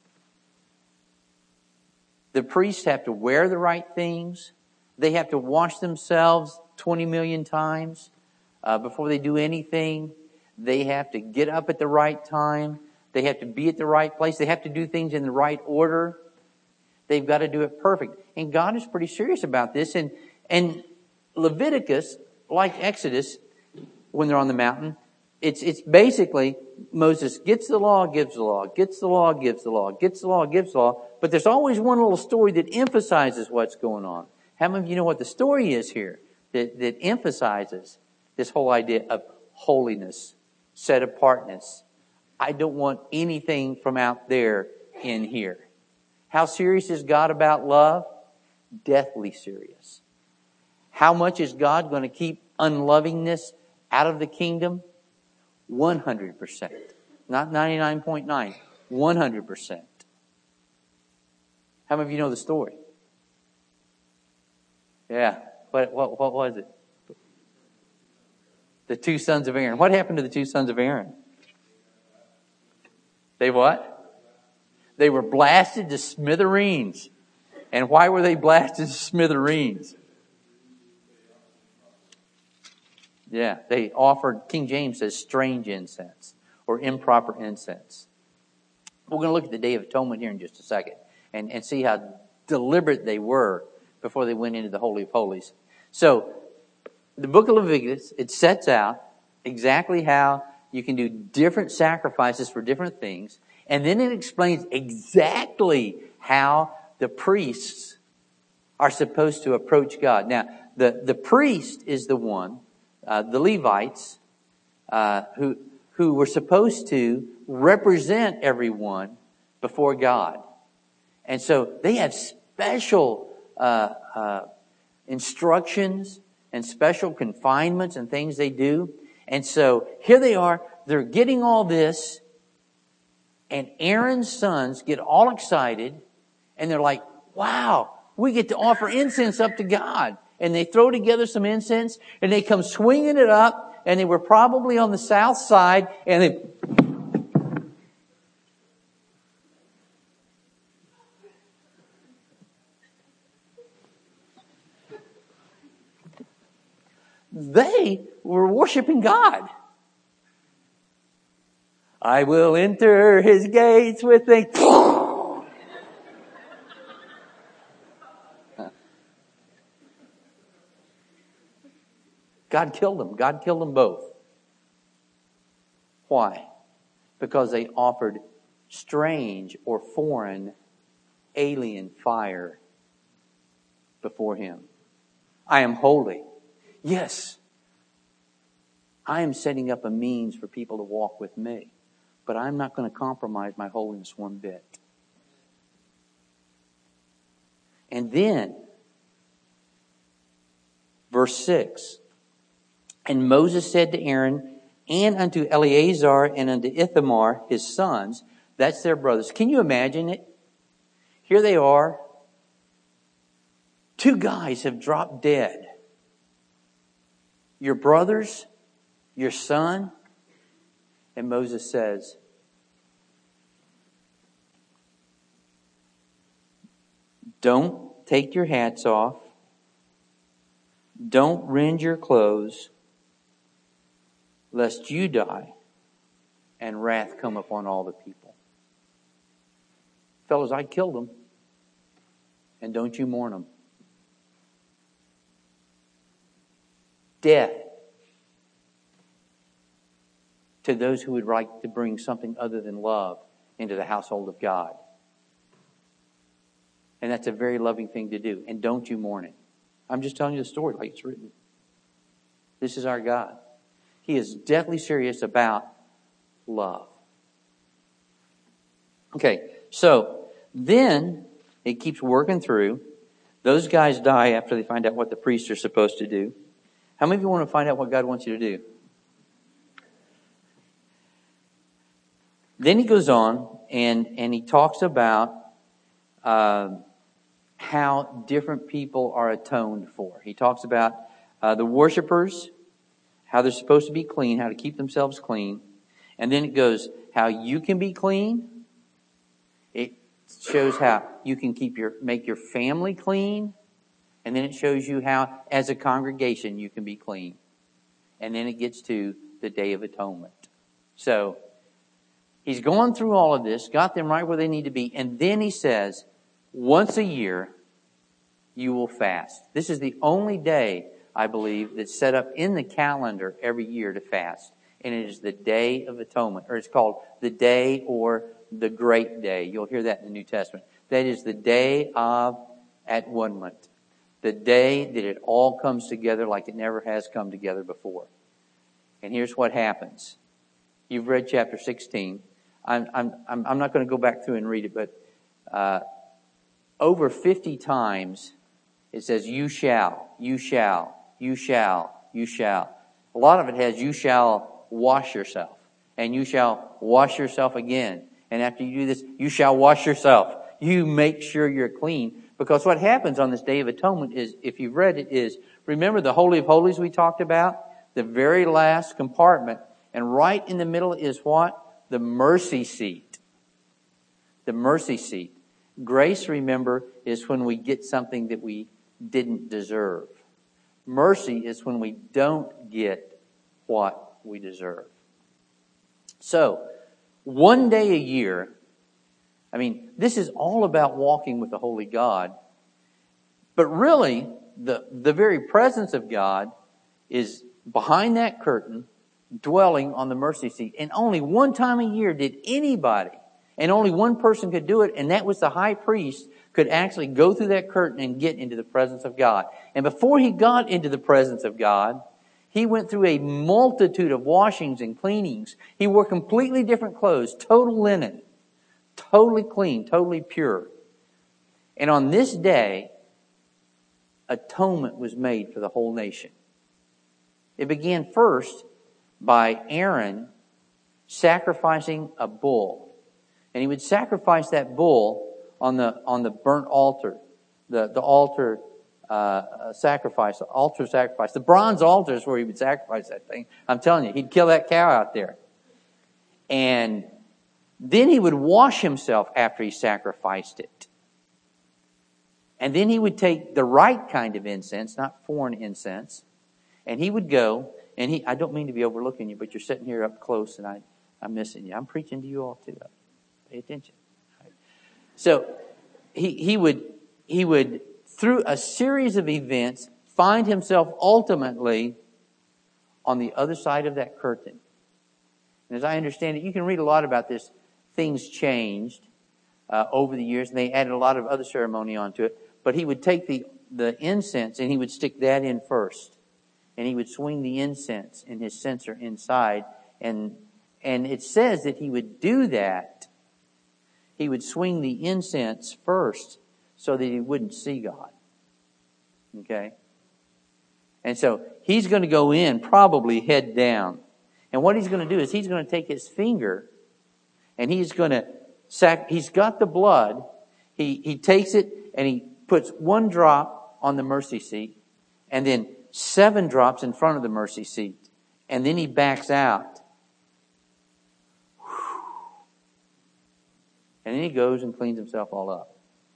The priests have to wear the right things. They have to wash themselves twenty million times uh, before they do anything. They have to get up at the right time. They have to be at the right place. They have to do things in the right order. They've got to do it perfect. And God is pretty serious about this. And, and Leviticus, like Exodus, when they're on the mountain, It's it's basically Moses gets the law, gives the law, gets the law, gives the law, gets the law, gives the law. But there's always one little story that emphasizes what's going on. How many of you know what the story is here that, that emphasizes this whole idea of holiness, set apartness? I don't want anything from out there in here. How serious is God about love? Deathly serious. How much is God going to keep unlovingness out of the kingdom? one hundred percent. Not ninety-nine point nine. one hundred percent. How many of you know the story? Yeah. What, what, what was it? The two sons of Aaron. What happened to the two sons of Aaron? They what? They were blasted to smithereens. And why were they blasted to smithereens? Yeah, they offered, King James says, strange incense or improper incense. We're going to look at the Day of Atonement here in just a second and, and see how deliberate they were before they went into the Holy of Holies. So, the book of Leviticus, it sets out exactly how you can do different sacrifices for different things, and then it explains exactly how the priests are supposed to approach God. Now, the, the priest is the one, Uh, the Levites, uh, who who were supposed to represent everyone before God, and so they have special uh, uh, instructions and special confinements and things they do. And so here they are; they're getting all this, and Aaron's sons get all excited, and they're like, "Wow, we get to offer incense up to God." And they throw together some incense, and they come swinging it up, and they were probably on the south side, and they They were worshiping God. I will enter his gates with a... God killed them. God killed them both. Why? Because they offered strange or foreign, alien fire before him. I am holy. Yes, I am setting up a means for people to walk with me, but I'm not going to compromise my holiness one bit. And then, verse six, and Moses said to Aaron and unto Eleazar and unto Ithamar, his sons, that's their brothers. Can you imagine it? Here they are. Two guys have dropped dead. Your brothers, your son. And Moses says, don't take your hats off. Don't rend your clothes, lest you die and wrath come upon all the people. Fellas, I killed them, and don't you mourn them. Death to those who would like to bring something other than love into the household of God. And that's a very loving thing to do. And don't you mourn it. I'm just telling you the story like it's written. This is our God. He is deathly serious about love. Okay, so then it keeps working through. Those guys die after they find out what the priests are supposed to do. How many of you want to find out what God wants you to do? Then he goes on and, and he talks about uh, how different people are atoned for. He talks about uh, the worshipers, how they're supposed to be clean, how to keep themselves clean. And then it goes how you can be clean. It shows how you can keep your make your family clean. And then it shows you how, as a congregation, you can be clean. And then it gets to the Day of Atonement. So, he's gone through all of this, got them right where they need to be, and then he says, once a year, you will fast. This is the only day, I believe, that's set up in the calendar every year to fast. And it is the Day of Atonement, or it's called the Day or the Great Day. You'll hear that in the New Testament. That is the Day of At-One-ment. The day that it all comes together like it never has come together before. And here's what happens. You've read chapter sixteen. I'm, I'm, I'm not going to go back through and read it, but uh, over fifty times it says, you shall, you shall, you shall, you shall. A lot of it has, you shall wash yourself. And you shall wash yourself again. And after you do this, you shall wash yourself. You make sure you're clean. Because what happens on this Day of Atonement is, if you've read it, is, remember the Holy of Holies we talked about? The very last compartment. And right in the middle is what? The mercy seat. The mercy seat. Grace, remember, is when we get something that we didn't deserve. Mercy is when we don't get what we deserve. So, one day a year, I mean, this is all about walking with the Holy God. But really, the, the very presence of God is behind that curtain, dwelling on the mercy seat. And only one time a year did anybody, and only one person could do it, and that was the high priest, could actually go through that curtain and get into the presence of God. And before he got into the presence of God, he went through a multitude of washings and cleanings. He wore completely different clothes, total linen. Totally clean, totally pure. And on this day, atonement was made for the whole nation. It began first by Aaron sacrificing a bull. And he would sacrifice that bull on the on the burnt altar, the, the altar uh, sacrifice, the altar sacrifice. The bronze altar is where he would sacrifice that thing. I'm telling you, he'd kill that cow out there. And then he would wash himself after he sacrificed it. And then he would take the right kind of incense, not foreign incense, And he would go, and he, I don't mean to be overlooking you, but you're sitting here up close, and I, I'm missing you. I'm preaching to you all too. Pay attention. Right. So he, he would, he would, through a series of events, find himself ultimately on the other side of that curtain. And as I understand it, you can read a lot about this. Things changed uh, over the years, and they added a lot of other ceremony onto it. But he would take the, the incense, and he would stick that in first. And he would swing the incense in his censer inside. And, and it says that he would do that. He would swing the incense first so that he wouldn't see God. Okay? And so he's going to go in probably head down. And what he's going to do is he's going to take his finger and he's going to sac- he's got the blood. He he takes it and he puts one drop on the mercy seat and then seven drops in front of the mercy seat. And then he backs out. And then he goes and cleans himself all up.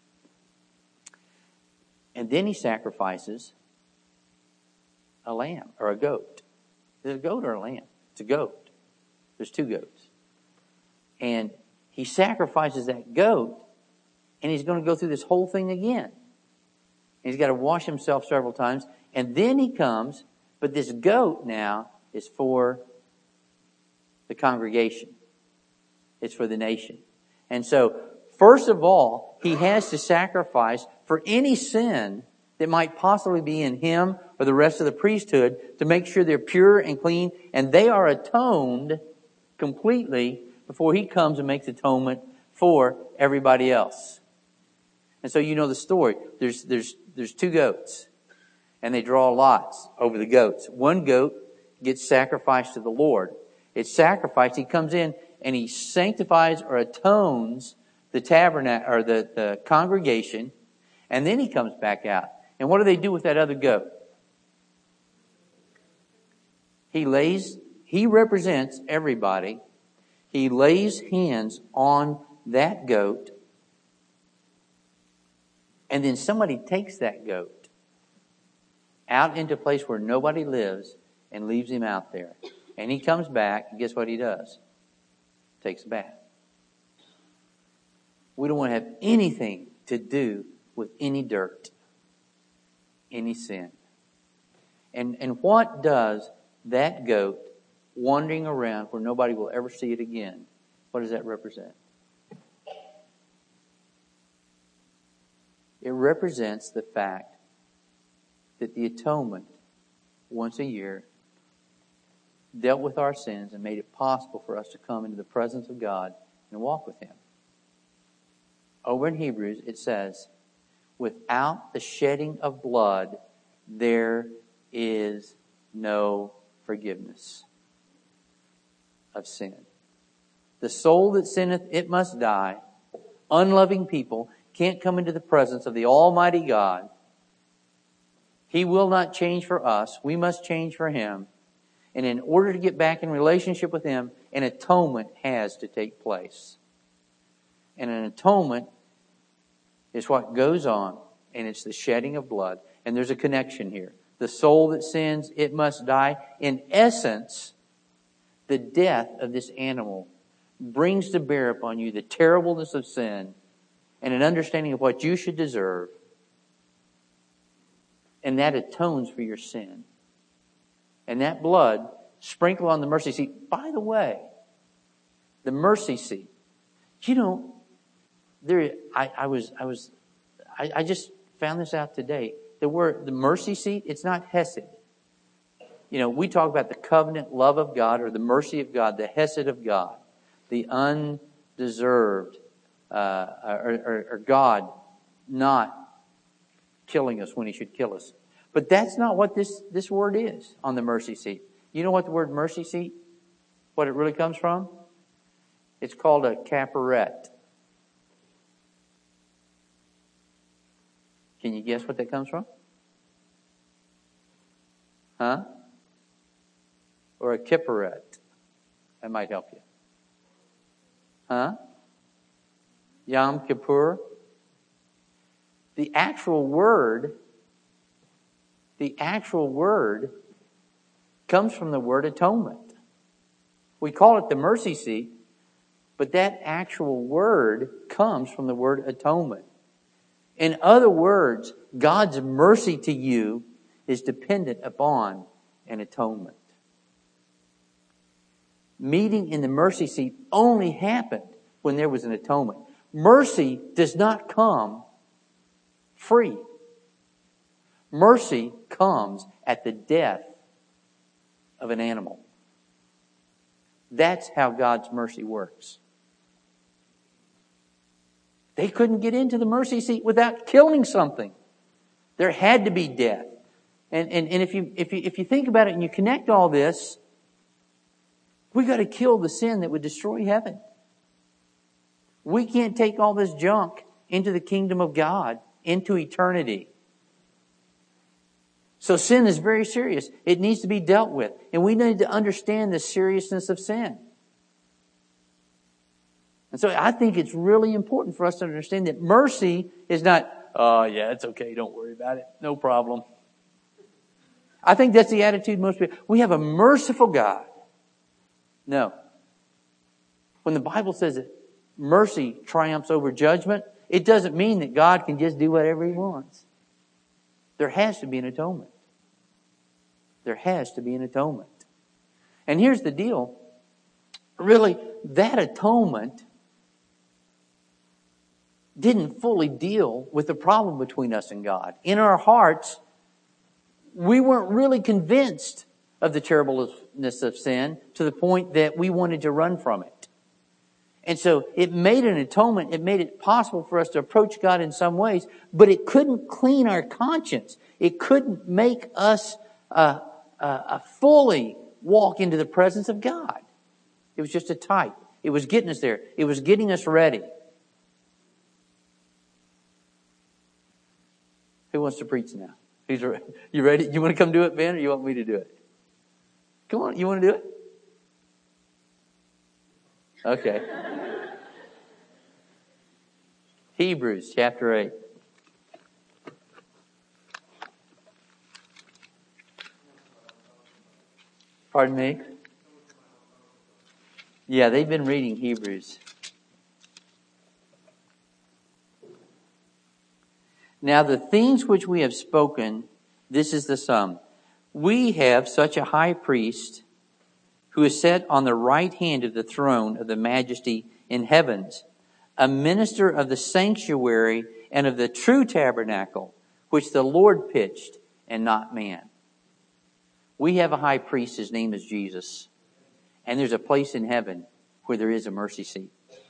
And then he sacrifices a lamb or a goat. Is it a goat or a lamb? It's a goat. There's two goats. And he sacrifices that goat, and he's going to go through this whole thing again. And he's got to wash himself several times. And then he comes, but this goat now is for the congregation. It's for the nation. And so, first of all, he has to sacrifice for any sin that might possibly be in him or the rest of the priesthood to make sure they're pure and clean and they are atoned completely before he comes and makes atonement for everybody else. And so you know the story. There's there's there's two goats and they draw lots over the goats. One goat gets sacrificed to the Lord. It's sacrificed. He comes in and he sanctifies or atones the tabernacle or the, the congregation, and then he comes back out. And what do they do with that other goat? He lays, he represents everybody. He lays hands on that goat, and then somebody takes that goat out into a place where nobody lives and leaves him out there. And he comes back, and guess what he does? Takes a bath. We don't want to have anything to do with any dirt, any sin. And, and what does that goat wandering around where nobody will ever see it again, what does that represent? It represents the fact that the atonement, once a year, dealt with our sins and made it possible for us to come into the presence of God and walk with Him. Over in Hebrews, it says, without the shedding of blood, there is no forgiveness of sin. The soul that sinneth, it must die. Unloving people can't come into the presence of the Almighty God. He will not change for us. We must change for Him. And in order to get back in relationship with Him, an atonement has to take place. And an atonement is what goes on, and it's the shedding of blood. And there's a connection here. The soul that sins, it must die. In essence, the death of this animal brings to bear upon you the terribleness of sin and an understanding of what you should deserve. And that atones for your sin. And that blood sprinkled on the mercy seat. By the way, the mercy seat. You know, there. I, I was. I was. I, I just found this out today. The word, the mercy seat. It's not hesed. You know, we talk about the covenant love of God or the mercy of God, the hesed of God, the undeserved, uh, or, or, or God not killing us when He should kill us. But that's not what this, this word is on the mercy seat. You know what the word mercy seat, what it really comes from? It's called a caperet. Can you guess what that comes from? Huh? Or a kipperet. That might help you. Huh? Yom Kippur. The actual word, the actual word comes from the word atonement. We call it the mercy seat, but that actual word comes from the word atonement. In other words, God's mercy to you is dependent upon an atonement. Meeting in the mercy seat only happened when there was an atonement. Mercy does not come free. Mercy comes at the death of an animal. That's how God's mercy works. They couldn't get into the mercy seat without killing something. There had to be death. And, and, and if you, if you, if you think about it and you connect all this, we got to kill the sin that would destroy heaven. We can't take all this junk into the kingdom of God, into eternity. So sin is very serious. It needs to be dealt with. And we need to understand the seriousness of sin. And so I think it's really important for us to understand that mercy is not, oh yeah, it's okay, don't worry about it, no problem. I think that's the attitude most people. We have a merciful God. No. When the Bible says that mercy triumphs over judgment, it doesn't mean that God can just do whatever He wants. There has to be an atonement. There has to be an atonement. And here's the deal. Really, that atonement didn't fully deal with the problem between us and God. In our hearts, we weren't really convinced of the terribleness of sin to the point that we wanted to run from it. And so it made an atonement. It made it possible for us to approach God in some ways, but it couldn't clean our conscience. It couldn't make us uh, uh, uh, fully walk into the presence of God. It was just a type. It was getting us there. It was getting us ready. Who wants to preach now? Who's ready? You ready? You want to come do it, Ben, or you want me to do it? Come on, you want to do it? Okay. Hebrews chapter eight. Pardon me? Yeah, they've been reading Hebrews. Now the things which we have spoken, this is the sum. We have such a high priest who is set on the right hand of the throne of the majesty in heavens, a minister of the sanctuary and of the true tabernacle, which the Lord pitched and not man. We have a high priest, his name is Jesus. And there's a place in heaven where there is a mercy seat.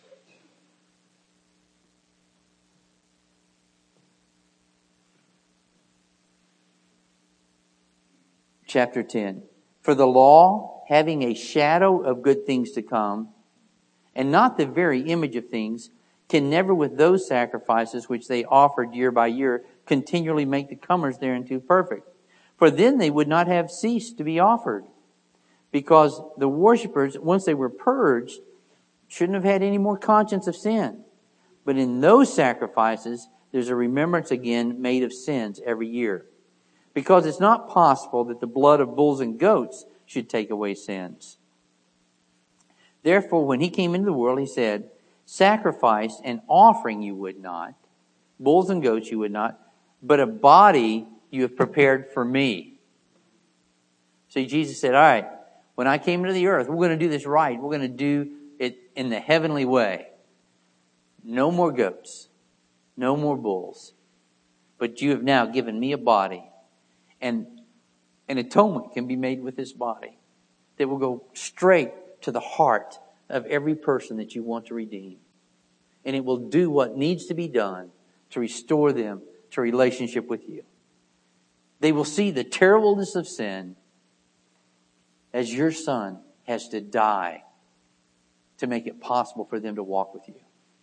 Chapter ten. For the law, having a shadow of good things to come, and not the very image of things, can never with those sacrifices which they offered year by year continually make the comers thereunto perfect. For then they would not have ceased to be offered, because the worshippers, once they were purged, shouldn't have had any more conscience of sin. But in those sacrifices, there's a remembrance again made of sins every year. Because it's not possible that the blood of bulls and goats should take away sins. Therefore, when He came into the world, He said, sacrifice and offering you would not, bulls and goats you would not, but a body you have prepared for me. See, Jesus said, all right, when I came into the earth, we're going to do this right. We're going to do it in the heavenly way. No more goats. No more bulls. But you have now given me a body. And an atonement can be made with this body that will go straight to the heart of every person that you want to redeem. And it will do what needs to be done to restore them to relationship with you. They will see the terribleness of sin as your Son has to die to make it possible for them to walk with you.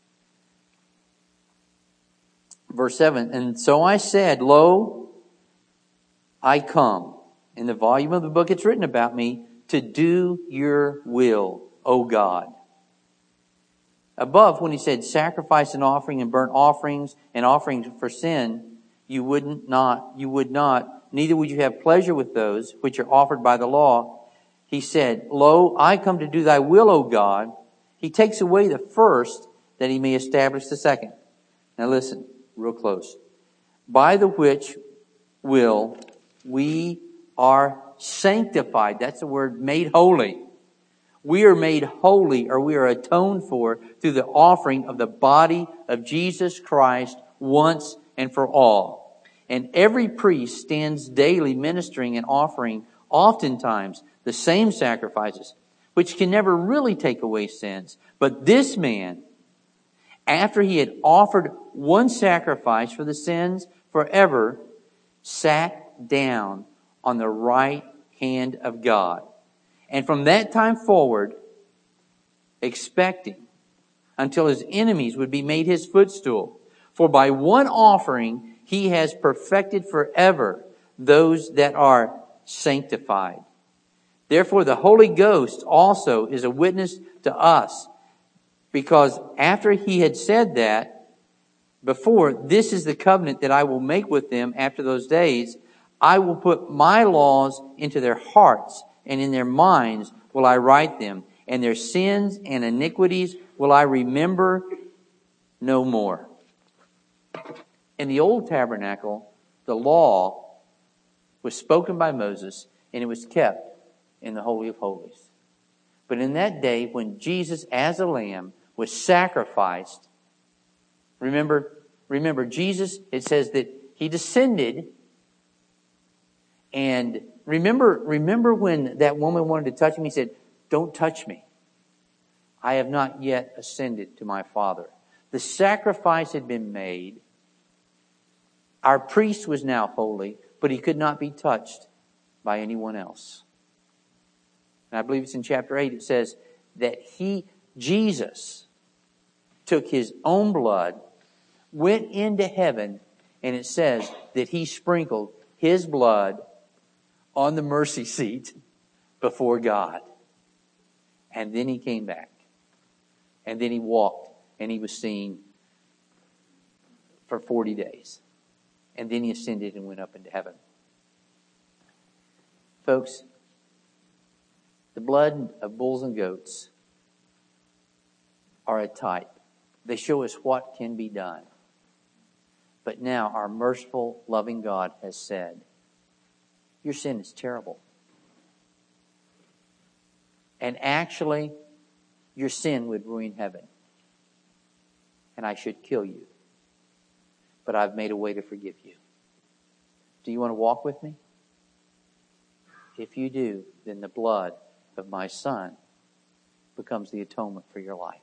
Verse seven, and so I said, lo, I come. In the volume of the book it's written about me to do your will, O God. Above, when he said sacrifice and offering and burnt offerings and offerings for sin, you wouldn't not, you would not, neither would you have pleasure with those which are offered by the law. He said, Lo, I come to do thy will, O God. He takes away the first that he may establish the second. Now listen, real close. By the which will we are sanctified. That's the word, made holy. We are made holy, or we are atoned for, through the offering of the body of Jesus Christ once and for all. And every priest stands daily ministering and offering oftentimes the same sacrifices, which can never really take away sins. But this man, after he had offered one sacrifice for the sins forever, sat down on the right hand of God. And from that time forward, expecting until his enemies would be made his footstool. For by one offering he has perfected forever those that are sanctified. Therefore the Holy Ghost also is a witness to us, because after he had said that before, this is the covenant that I will make with them after those days. I will put my laws into their hearts, and in their minds will I write them, and their sins and iniquities will I remember no more. In the old tabernacle, the law was spoken by Moses, and it was kept in the Holy of Holies. But in that day, when Jesus as a lamb was sacrificed, remember, remember Jesus, it says that he descended. And remember, remember when that woman wanted to touch him, he said, don't touch me. I have not yet ascended to my Father. The sacrifice had been made. Our priest was now holy, but he could not be touched by anyone else. And I believe it's in chapter eight, it says that he, Jesus, took his own blood, went into heaven, and it says that he sprinkled his blood on the mercy seat before God. And then he came back. And then he walked, and he was seen for forty days. And then he ascended and went up into heaven. Folks, the blood of bulls and goats are a type. They show us what can be done. But now our merciful, loving God has said, your sin is terrible. And actually, your sin would ruin heaven. And I should kill you. But I've made a way to forgive you. Do you want to walk with me? If you do, then the blood of my Son becomes the atonement for your life.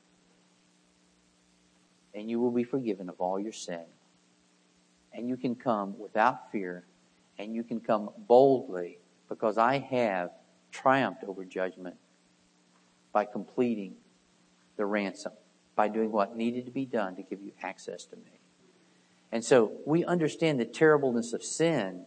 And you will be forgiven of all your sin. And you can come without fear. And you can come boldly, because I have triumphed over judgment by completing the ransom, by doing what needed to be done to give you access to me. And so we understand the terribleness of sin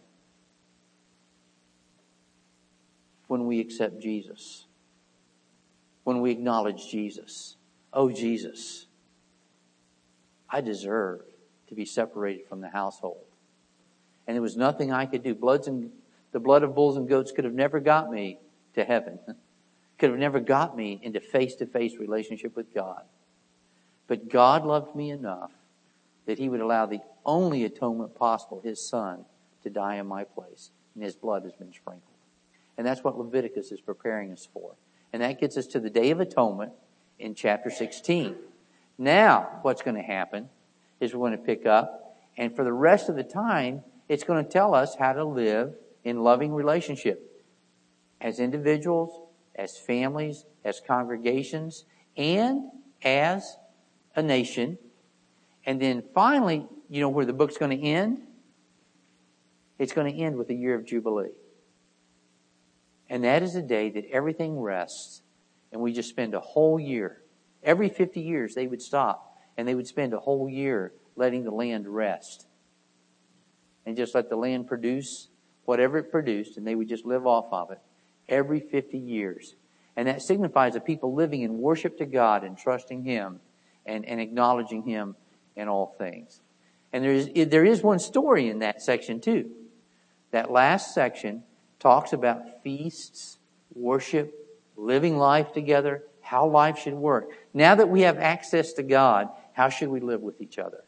when we accept Jesus, when we acknowledge Jesus. Oh, Jesus, I deserve to be separated from the household. And there was nothing I could do. Bloods and the blood of bulls and goats could have never got me to heaven. Could have never got me into face-to-face relationship with God. But God loved me enough that he would allow the only atonement possible, his Son, to die in my place. And his blood has been sprinkled. And that's what Leviticus is preparing us for. And that gets us to the Day of Atonement in chapter sixteen. Now, what's going to happen is we're going to pick up, and for the rest of the time, it's going to tell us how to live in loving relationship as individuals, as families, as congregations, and as a nation. And then finally, you know where the book's going to end? It's going to end with a year of Jubilee. And that is a day that everything rests, and we just spend a whole year. Every fifty years they would stop, and they would spend a whole year letting the land rest. And just let the land produce whatever it produced, and they would just live off of it every fifty years. And that signifies a people living in worship to God and trusting him and, and acknowledging him in all things. And there is, there is one story in that section too. That last section talks about feasts, worship, living life together, how life should work. Now that we have access to God, how should we live with each other?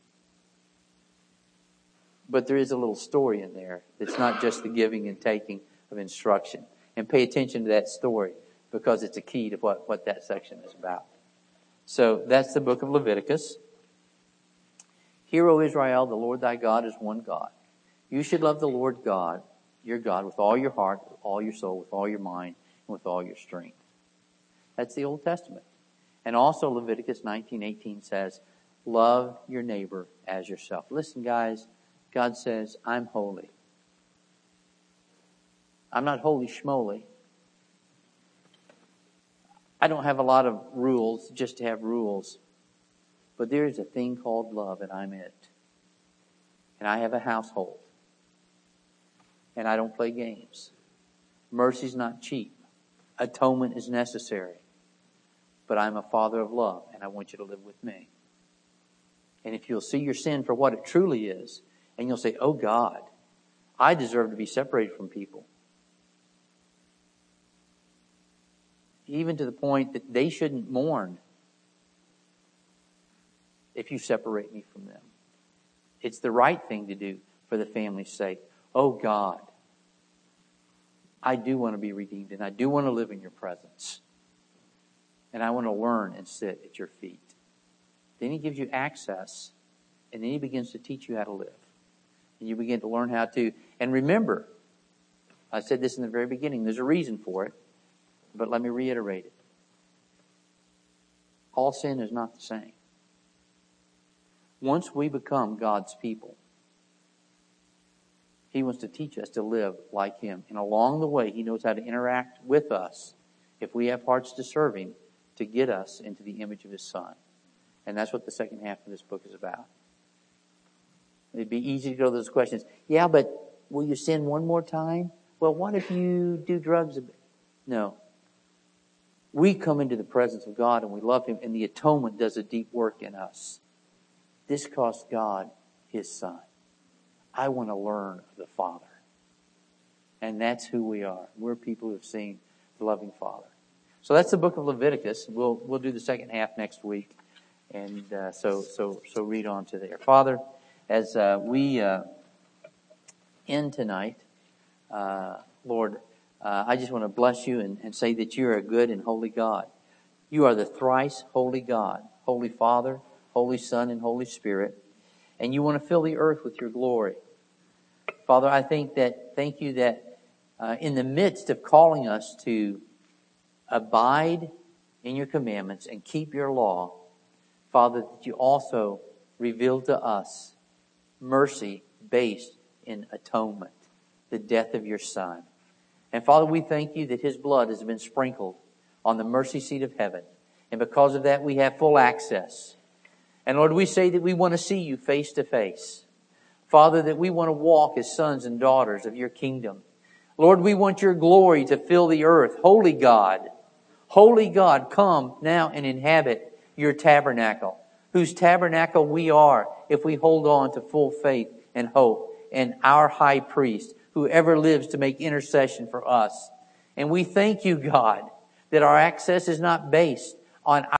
But there is a little story in there. It's not just the giving and taking of instruction. And pay attention to that story because it's a key to what, what that section is about. So that's the book of Leviticus. Hear, O Israel, the Lord thy God is one God. You should love the Lord God, your God, with all your heart, with all your soul, with all your mind, and with all your strength. That's the Old Testament. And also Leviticus nineteen eighteen says, love your neighbor as yourself. Listen, guys, God says, I'm holy. I'm not holy schmoly. I don't have a lot of rules just to have rules. But there is a thing called love, and I'm it. And I have a household. And I don't play games. Mercy's not cheap. Atonement is necessary. But I'm a father of love, and I want you to live with me. And if you'll see your sin for what it truly is, and you'll say, oh God, I deserve to be separated from people. Even to the point that they shouldn't mourn if you separate me from them. It's the right thing to do for the family's sake. Oh God, I do want to be redeemed, and I do want to live in your presence. And I want to learn and sit at your feet. Then he gives you access, and then he begins to teach you how to live. And you begin to learn how to, and remember, I said this in the very beginning, there's a reason for it, but let me reiterate it. All sin is not the same. Once we become God's people, he wants to teach us to live like him. And along the way, he knows how to interact with us, if we have hearts to serve him, to get us into the image of his Son. And that's what the second half of this book is about. It'd be easy to go to those questions. Yeah, but will you sin one more time? Well, what if you do drugs a bit? No. We come into the presence of God and we love him, and the atonement does a deep work in us. This cost God his Son. I want to learn of the Father. And that's who we are. We're people who have seen the loving Father. So that's the book of Leviticus. We'll we'll do the second half next week. And uh, so so so read on to there. Father, as uh, we uh, end tonight, uh, Lord, uh, I just want to bless you and, and say that you are a good and holy God. You are the thrice holy God, Holy Father, Holy Son, and Holy Spirit. And you want to fill the earth with your glory. Father, I think that, thank you that uh, in the midst of calling us to abide in your commandments and keep your law, Father, that you also reveal to us mercy based in atonement, the death of your Son. And Father, we thank you that his blood has been sprinkled on the mercy seat of heaven. And because of that, we have full access. And Lord, we say that we want to see you face to face. Father, that we want to walk as sons and daughters of your kingdom. Lord, we want your glory to fill the earth. Holy God, holy God, come now and inhabit your tabernacle, whose tabernacle we are if we hold on to full faith and hope, and our high priest, who ever lives to make intercession for us. And we thank you, God, that our access is not based on our